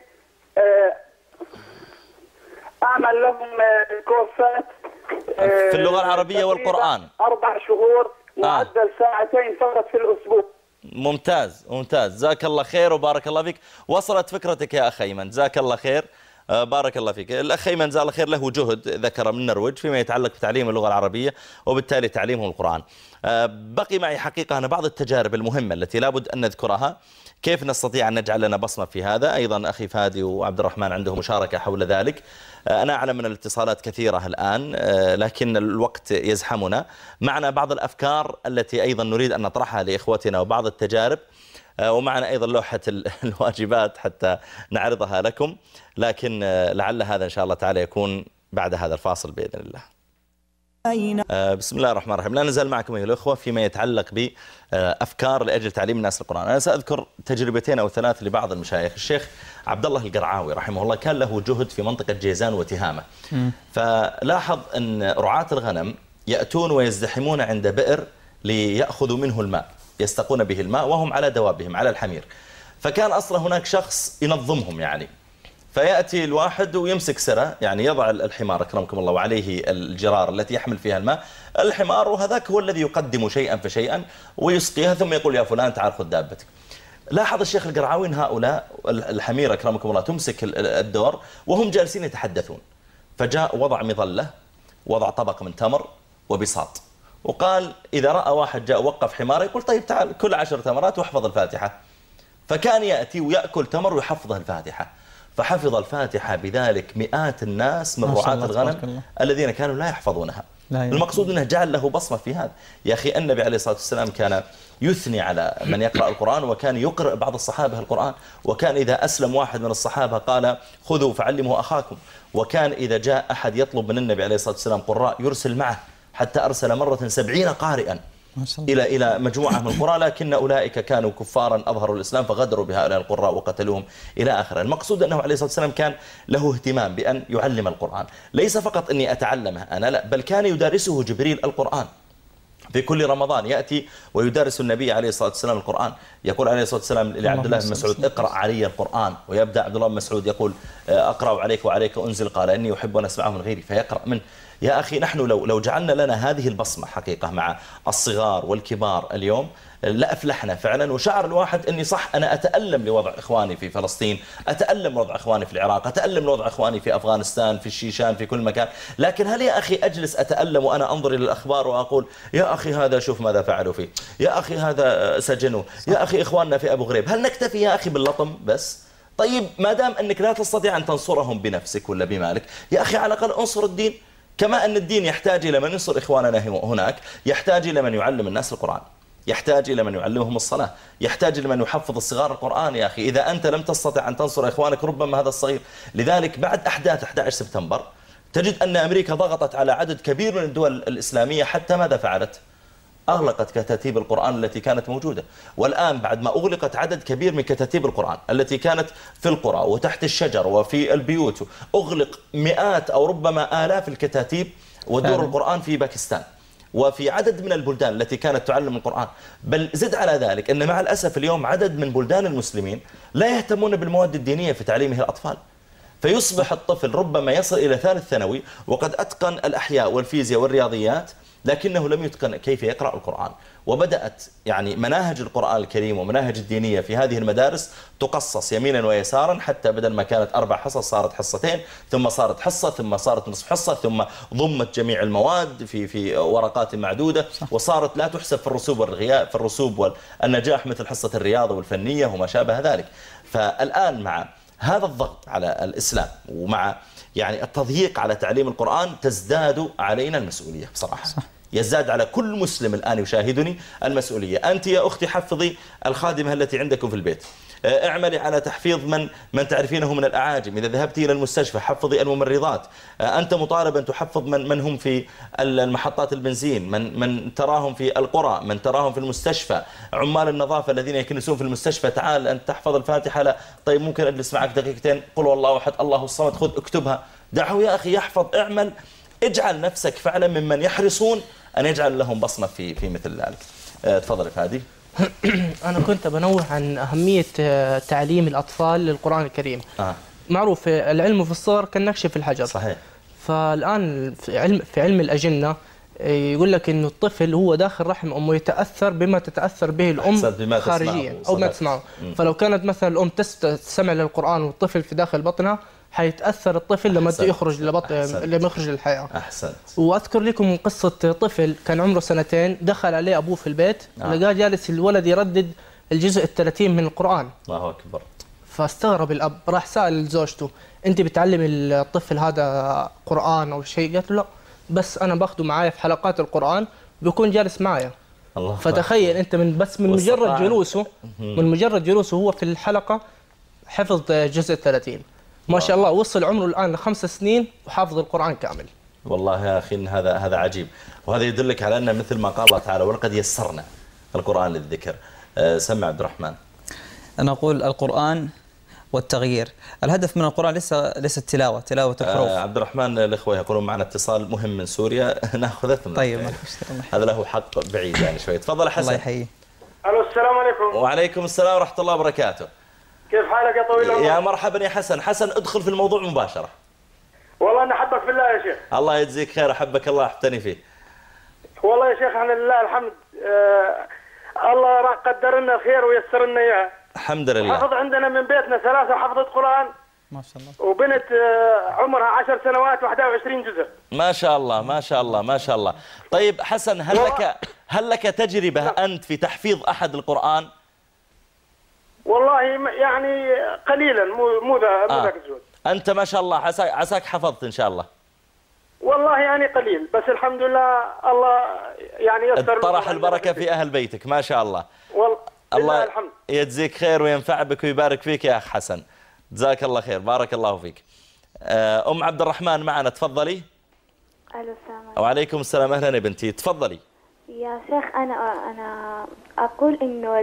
أعمل لهم كورسات في اللغة العربية والقرآن 4 شهور، معدل 2 فقط في الأسبوع. ممتاز ممتاز، جزاك الله خير وبارك الله فيك. وصلت فكرتك يا أخ أيمن، جزاك الله خير، بارك الله فيك. الأخ أيمن جزاه الله خير له جهد ذكر من النرويج فيما يتعلق بتعليم اللغة العربية وبالتالي تعليمهم القرآن. بقي معي حقيقة أنا بعض التجارب المهمة التي لابد أن نذكرها، كيف نستطيع أن نجعل لنا بصمة في هذا. أيضا أخي فادي وعبد الرحمن عنده مشاركة حول ذلك. أنا أعلم من الاتصالات كثيرة الآن لكن الوقت يزحمنا. معنا بعض الأفكار التي أيضا نريد أن نطرحها لإخوتنا وبعض التجارب، ومعنا أيضا لوحة الواجبات حتى نعرضها لكم، لكن لعل هذا إن شاء الله تعالى يكون بعد هذا الفاصل بإذن الله. بسم الله الرحمن الرحيم. لا نزال معكم أيها الأخوة فيما يتعلق بأفكار لأجل تعليم الناس القرآن. أنا سأذكر تجربتين أو 3 لبعض المشايخ. الشيخ عبد الله القرعاوي رحمه الله كان له جهد في منطقة جيزان وتهامة، فلاحظ أن رعاة الغنم يأتون ويزدحمون عند بئر ليأخذوا منه الماء، يستقون به الماء وهم على دوابهم على الحمير. فكان أصلا هناك شخص ينظمهم، يعني فيأتي الواحد ويمسك سرة، يعني يضع الحمار أكرمكم الله وعليه الجرار التي يحمل فيها الماء، الحمار، وهذاك هو الذي يقدم شيئا فشيئا ويسقيها ثم يقول يا فلان تعال خذ دابتك. لاحظ الشيخ القرعاوي أن هؤلاء الحمير أكرمكم الله تمسك الدور وهم جالسين يتحدثون، فجاء وضع مظلة، وضع طبق من تمر وبساط، وقال إذا رأى واحد جاء وقف حماره يقول طيب تعال كل 10 تمرات واحفظ الفاتحة. فكان يأتي ويأكل تمر ويحفظه الفاتحة، فحفظ الفاتحة بذلك مئات الناس من رعاة الغنم الذين كانوا لا يحفظونها. المقصود أنه جعل له بصمة في هذا. يا أخي النبي عليه الصلاة والسلام كان يثني على من يقرأ القرآن، وكان يقرأ بعض الصحابة القرآن، وكان إذا أسلم واحد من الصحابة قال خذوا فعلموا أخاكم، وكان إذا جاء أحد يطلب من النبي عليه الصلاة والسلام قراء يرسل معه، حتى أرسل مرة 70 قارئا إلى مجموعة من القراء، لكن أولئك كانوا كفارا أظهروا الإسلام فغدروا بهؤلاء القراء وقتلوهم إلى آخره. المقصود أنه عليه الصلاة والسلام كان له اهتمام بأن يعلم القرآن، ليس فقط أني أتعلمه أنا، لا، بل كان يدارسه جبريل القرآن في كل رمضان. يأتي ويدارس النبي عليه الصلاة والسلام القرآن. يقول عليه الصلاة والسلام لعبد الله بن مسعود اقرأ علي القرآن، ويبدأ عبد الله بن مسعود يقول أقرأ عليك وعليك أنزل، قال إني أحب أن أسمعه من غيري، فيقرأ منه. يا أخي نحن لو جعلنا لنا هذه البصمة حقيقة مع الصغار والكبار اليوم لا أفلحنا فعلا. وشعر الواحد أني صح أنا أتألم لوضع إخواني في فلسطين، أتألم لوضع إخواني في العراق، أتألم لوضع إخواني في أفغانستان، في الشيشان، في كل مكان، لكن هل يا أخي أجلس أتألم وأنا أنظر إلى الأخبار وأقول يا أخي هذا شوف ماذا فعلوا فيه، يا أخي هذا سجنوا، يا أخي إخواننا في أبو غريب؟ هل نكتفي يا أخي باللطم بس؟ طيب ما دام أنك لا تستطيع أن تنصرهم بنفسك ولا بمالك، يا أخي على الأقل انصر الدين. كما أن الدين يحتاج إلى من ينصر إخواننا هناك، يحتاج إلى من يعلم الناس القرآن، يحتاج إلى من يعلمهم الصلاة، يحتاج إلى من يحفظ الصغار القرآن. يا أخي إذا أنت لم تستطع أن تنصر إخوانك ربما هذا الصغير. لذلك بعد أحداث 11 سبتمبر تجد أن أمريكا ضغطت على عدد كبير من الدول الإسلامية، حتى ماذا فعلت؟ أغلقت كتاتيب القرآن التي كانت موجودة. والآن بعد ما أغلقت عدد كبير من كتاتيب القرآن التي كانت في القرى وتحت الشجر وفي البيوت، أغلق مئات أو ربما آلاف الكتاتيب ودور القرآن في باكستان وفي عدد من البلدان التي كانت تعلم القرآن. بل زد على ذلك أن مع الأسف اليوم عدد من بلدان المسلمين لا يهتمون بالمواد الدينية في تعليمه الأطفال، فيصبح الطفل ربما يصل إلى 3 ثانوي وقد أتقن الأحياء والفيزياء والرياضيات، لكنه لم يتقن كيف يقرأ القرآن. وبدأت يعني مناهج القرآن الكريم ومناهج الدينية في هذه المدارس تقصص يمينا ويسارا، حتى بدل ما كانت 4 حصص صارت حصتين، ثم صارت حصة، ثم صارت نصف حصة، ثم ضمت جميع المواد في ورقات معدودة، وصارت لا تحسب في الرسوب والغياب في الرسوب والنجاح مثل حصة الرياضة والفنية وما شابه ذلك. فالآن مع هذا الضغط على الإسلام ومع يعني التضييق على تعليم القرآن تزداد علينا المسؤولية بصراحة. يزداد على كل مسلم الآن يشاهدني المسؤولية. أنت يا أختي حفظي الخادمة التي عندكم في البيت، اعملي على تحفيظ من تعرفينه من الأعاجم. إذا ذهبت إلى المستشفى حفظي الممرضات. أنت مطالب أن تحفظ من هم في المحطات البنزين، من تراهم في القرى، من تراهم في المستشفى، عمال النظافة الذين يكنسون في المستشفى. تعال أن تحفظ الفاتحة. لا طيب ممكن أجلس معك دقيقتين، قل والله أحد الله الصمد، خذ اكتبها، دعه يا أخي يحفظ. اعمل، اجعل نفسك فعلا ممن يحرصون أن يجعل لهم بصمة في مثل ذلك. تفضل فادي. أنا كنت بنوه عن أهمية تعليم الأطفال للقرآن الكريم. معروف العلم في الصغر كالنقش في الحجر. صحيح. فالآن في علم الأجنة يقول لك إنه الطفل هو داخل رحم أمه يتأثر بما تتأثر به الأم خارجيا أو ما تسمعه. فلو كانت مثلا الأم تستمع للقرآن والطفل في داخل بطنها حيتأثر الطفل لما يخرج لما يخرج للحياة. أحسنت. وأذكر لكم قصة طفل كان عمره 2 سنين، دخل عليه أبوه في البيت لقاه جالس الولد يردد الجزء 30 من القرآن. الله أكبر. فاستغرب الأب، راح سأل زوجته أنت بتعلم الطفل هذا قرآن أو شيء؟ قالت له لا، بس أنا باخده معايا في حلقات القرآن بيكون جالس معايا. الله. فتخيل أنت من مجرد جلوسه هو في الحلقة حفظ جزء 30. ما شاء الله وصل عمره الآن ل5 سنين وحافظ القرآن كامل. والله يا أخي هذا عجيب، وهذا يدلك على أن مثل ما قال الله تعالى ولقد يسرنا القرآن للذكر. سمع عبد الرحمن. أنا أقول القرآن والتغيير. الهدف من القرآن ليس التلاوة، تلاوة الحروف. عبد الرحمن الإخوة يقولون معنا اتصال مهم من سوريا ناخذه ثم طيب هذا له حق بعيد يعني شوي. تفضل حسن. الله يحييه. الو السلام عليكم. وعليكم السلام ورحمة الله وبركاته. كيف حالك يا طويل العمر؟ يا مرحبا يا حسن. حسن ادخل في الموضوع مباشرة. والله أنا أحبك في الله يا شيخ. الله يجزيك خير، أحبك الله، أحبتني فيه. والله يا شيخ احنا لله الحمد. الله قدر لنا الخير ويسر لنا اياه. الحمد لله. حفظ عندنا من بيتنا 3 حفظة قرآن. ما شاء الله. وبنت عمرها 10 سنوات 21 جزء. ما شاء الله ما شاء الله ما شاء الله. طيب حسن، هل لك تجربة أنت في تحفيظ أحد القرآن؟ والله يعني قليلا مو ذاك الزود. أنت ما شاء الله عساك حفظت إن شاء الله. والله يعني قليل، بس الحمد لله الله يعني يسر. طرح البركة في أهل بيتك ما شاء الله. الله الحمد. يجزيك خير وينفع بك ويبارك فيك يا أخ حسن. جزاك الله خير، بارك الله فيك. أم عبد الرحمن معنا، تفضلي. الو السلام عليكم. وعليكم السلام، أهلا يا بنتي، تفضلي. يا شيخ أنا أقول إنه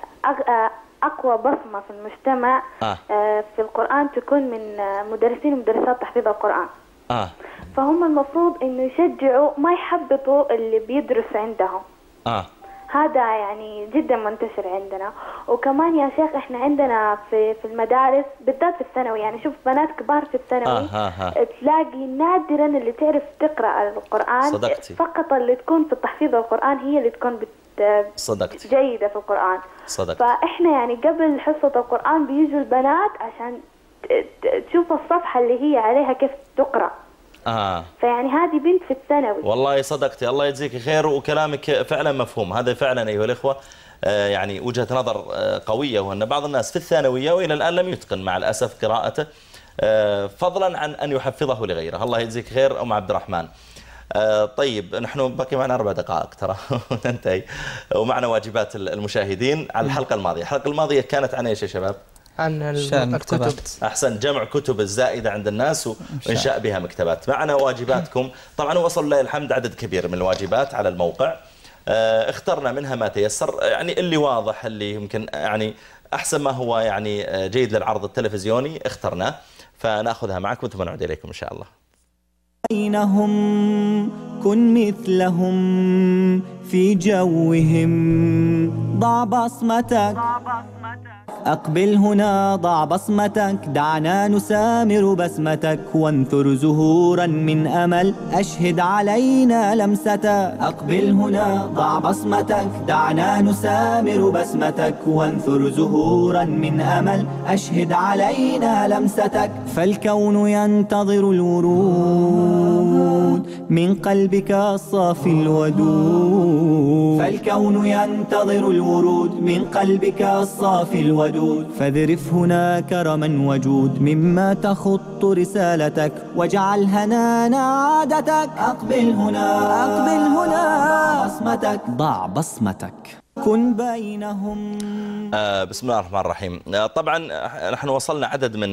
أقوى بصمة في المجتمع في القرآن تكون من مدرسين ومدرسات تحفيظ القرآن. فهم المفروض إنه يشجعوا ما يحبطوا اللي بيدرس عندهم. هذا يعني جدا منتشر عندنا. وكمان يا شيخ احنا عندنا في المدارس بالذات في الثانوي، يعني شوف بنات كبار في الثانوي تلاقي نادرا اللي تعرف تقرأ القرآن. صدقتي. فقط اللي تكون في تحفيظ القرآن هي اللي تكون صدقتي. جيدة في القرآن. صدقتي. فاحنا يعني قبل حصة القرآن بيجوا البنات عشان تشوف الصفحة اللي هي عليها كيف تقرأ. فيعني هذه بنت في الثانوي. والله صدقتي، الله يجزيك خير، وكلامك فعلا مفهوم. هذا فعلا أيها الإخوة يعني وجهة نظر قوية، وأن بعض الناس في الثانوية وإلى الآن لم يتقن مع الأسف قراءته، فضلا عن أن يحفظه لغيره. الله يجزيك خير أم عبد الرحمن. طيب نحن بقي معنا 4 دقائق ترى ننتهي، ومعنا واجبات المشاهدين على الحلقة الماضية. الحلقة الماضية كانت عن ايش يا شباب؟ عن الكتب. أحسن، جمع كتب الزائدة عند الناس وإنشاء بها مكتبات. معنا واجباتكم، طبعا وصل لله الحمد عدد كبير من الواجبات على الموقع، اخترنا منها ما تيسر، يعني اللي واضح، اللي يمكن يعني أحسن ما هو يعني جيد للعرض التلفزيوني اخترناه، فنأخذها معكم ثم نعود إليكم إن شاء الله. بينهم كن مثلهم في جوهم، ضع بصمتك، أقبل هنا ضع بصمتك، دعنا نسامر بسمتك، وانثر زهورا من أمل، أشهد علينا لمستك. أقبل هنا ضع بصمتك، دعنا نسامر بسمتك، وانثر زهورا من أمل، أشهد علينا لمستك. فالكون ينتظر الورود من قلبك الصافي الودود، فالكون ينتظر الورود من قلبك الصافي الودود، فاذرف هنا كرما وجود مما تخط رسالتك، واجعل هنانا عادتك. أقبل هنا، أقبل هنا، ضع بصمتك، ضع بصمتك. كن بينهم. بسم الله الرحمن الرحيم. طبعا نحن وصلنا عدد من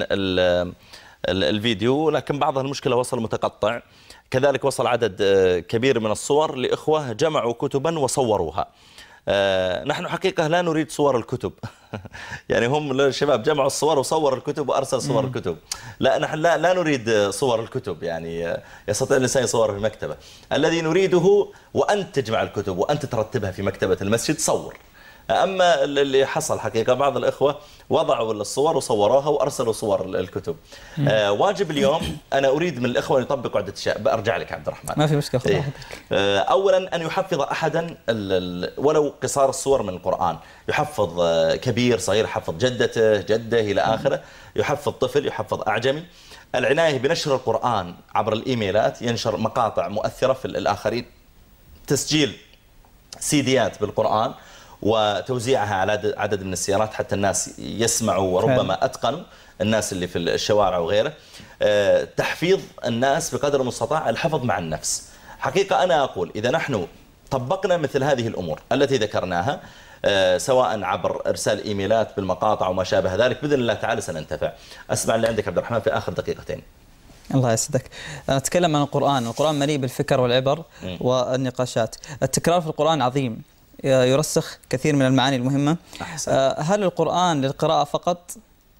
الفيديو، لكن بعضها المشكلة وصل متقطع. كذلك وصل عدد كبير من الصور لإخوة جمعوا كتبا وصوروها. نحن حقيقة لا نريد صور الكتب يعني هم الشباب جمعوا الصور وصور الكتب وأرسل صور الكتب. لا نحن لا نريد صور الكتب، يعني يستطيع الإنسان يصور في مكتبة. الذي نريده وأنت تجمع الكتب وأنت ترتبها في مكتبة المسجد صور. أما اللي حصل حقيقة بعض الإخوة وضعوا الصور وصوروها وأرسلوا صور الكتب. واجب اليوم أنا أريد من الإخوة أن يطبقوا عدة أشياء. برجع لك عبد الرحمن. ما في مشكلة. أولا أن يحفظ أحدا ولو قصار الصور من القرآن. يحفظ كبير صغير، يحفظ جدته جده إلى آخره، يحفظ طفل، يحفظ أعجمي. العناية بنشر القرآن عبر الإيميلات، ينشر مقاطع مؤثرة في الآخرين، تسجيل سيديات بالقرآن وتوزيعها على عدد من السيارات حتى الناس يسمعوا وربما أتقنوا، الناس اللي في الشوارع وغيره. تحفيظ الناس بقدر المستطاع، الحفظ مع النفس. حقيقة أنا أقول إذا نحن طبقنا مثل هذه الأمور التي ذكرناها، سواء عبر إرسال إيميلات بالمقاطع وما شابه ذلك، بإذن الله تعالى سننتفع. أسمع اللي عندك عبد الرحمن في آخر دقيقتين. الله يسعدك. أنا أتكلم عن القرآن مليء بالفكر والعبر والنقاشات. التكرار في القرآن عظيم، يرسخ كثير من المعاني المهمة. هل القرآن للقراءة فقط؟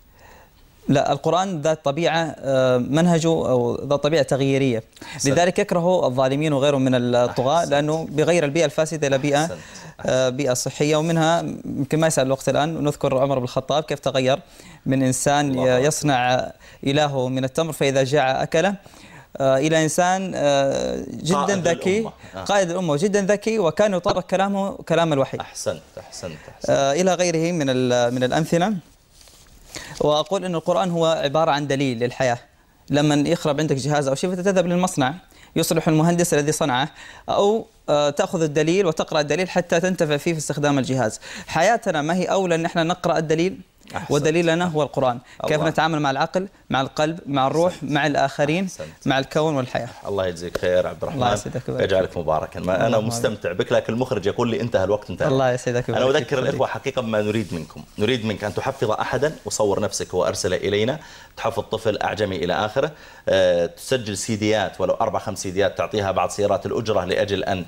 لا، القرآن ذات طبيعة منهجه أو ذات طبيعة تغييرية، لذلك يكره الظالمين وغيرهم من الطغاة، لأنه بغير البيئة الفاسدة إلى بيئة صحية. ومنها يمكن ما يسع الوقت الآن نذكر عمر بن الخطاب كيف تغير من إنسان يصنع إلهه من التمر فإذا جاع أكله، إلى إنسان جدا ذكي، قائد الأمة وجدا ذكي، وكان يطابق كلامه كلام الوحي. أحسنت. إلى غيره من الأمثلة. وأقول أن القرآن هو عبارة عن دليل للحياة. لما يخرب عندك جهاز أو شيء فتذهب للمصنع يصلح المهندس الذي صنعه، أو تأخذ الدليل وتقرأ الدليل حتى تنتفع فيه في استخدام الجهاز. حياتنا ما هي أولى أن احنا نقرأ الدليل؟ ودليلنا هو القرآن. كيف نتعامل مع العقل، مع القلب، مع الروح، مع الآخرين، مع الكون والحياة. الله يجزيك خير عبد الرحمن، يجعلك مباركا. أنا مستمتع بك، لكن المخرج يقول لي انتهى الوقت. انتهى. الله يسعدك. أنا أذكر الإخوة حقيقة بما نريد منكم. نريد منك أن تحفظ أحدا وصور نفسك وأرسل إلينا، تحفظ طفل أعجمي إلى آخره، تسجل سيديات ولو 4-5 سيديات تعطيها بعض سيارات الأجرة لأجل أن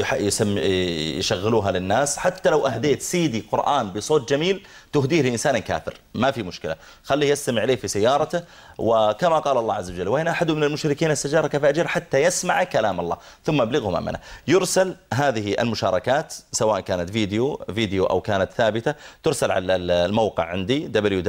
يشغلوها للناس. حتى لو أهديت سيدي قرآن بصوت جميل تهديه لإنسان كافر ما في مشكلة، خليه يستمع إليه في سيارته. وكما قال الله عز وجل: وإن أحد من المشركين استجارك فأجره حتى يسمع كلام الله ثم أبلغه مأمنه. يرسل هذه المشاركات سواء كانت فيديو أو كانت ثابتة، ترسل على الموقع عندي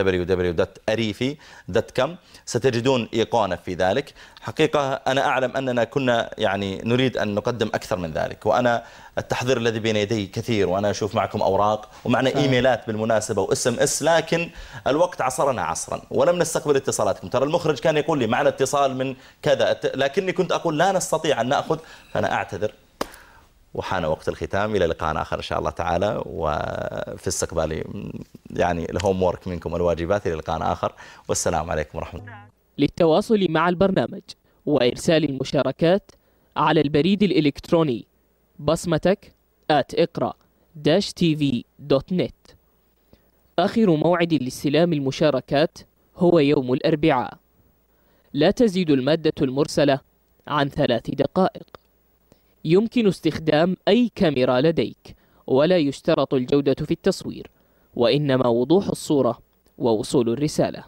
www.arifi.com. ستجدون إيقونة في ذلك. حقيقة أنا أعلم أننا كنا يعني نريد أن نقدم أكثر من ذلك، وأنا التحضير الذي بين يدي كثير، وأنا أشوف معكم أوراق ومعنا إيميلات بالمناسبة واسم لكن الوقت عصرنا عصرا ولم نستقبل اتصالاتكم. ترى المخرج كان يقول لي معنا اتصال من كذا، لكني كنت أقول لا نستطيع أن نأخذ، فأنا أعتذر. وحان وقت الختام. إلى لقاء آخر إن شاء الله تعالى، وفي استقبال يعني الهوم وورك منكم والواجبات. إلى لقاء آخر، والسلام عليكم ورحمة الله. للتواصل مع البرنامج وإرسال المشاركات على البريد الإلكتروني basmatak@iqra-tv.net. آخر موعد لاستلام المشاركات هو يوم الأربعاء. لا تزيد المادة المرسلة عن 3 دقائق. يمكن استخدام أي كاميرا لديك، ولا يشترط الجودة في التصوير، وإنما وضوح الصورة ووصول الرسالة.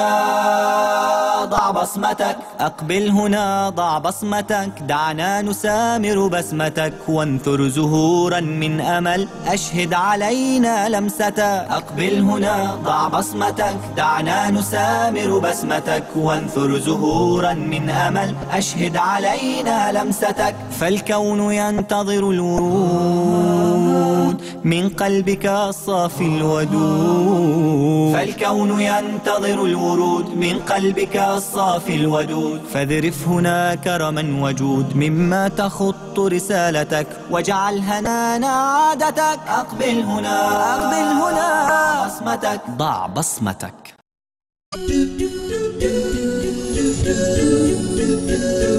ضع بصمتك، أقبل هنا، ضع بصمتك، دعنا نسامر بسمتك، وانثر زهورا من أمل، أشهد علينا لمستك. أقبل هنا، ضع بصمتك، دعنا نسامر بسمتك، وانثر زهورا من أمل، أشهد علينا لمستك. فالكون ينتظر الورود من قلبك الصافي الودود، فالكون ينتظر الورود من قلبك الصافي الودود. فاذرف هنا كرما وجود مما تخط رسالتك، واجعل هنانا عادتك. أقبل هنا، أقبل هنا، بصمتك، ضع بصمتك.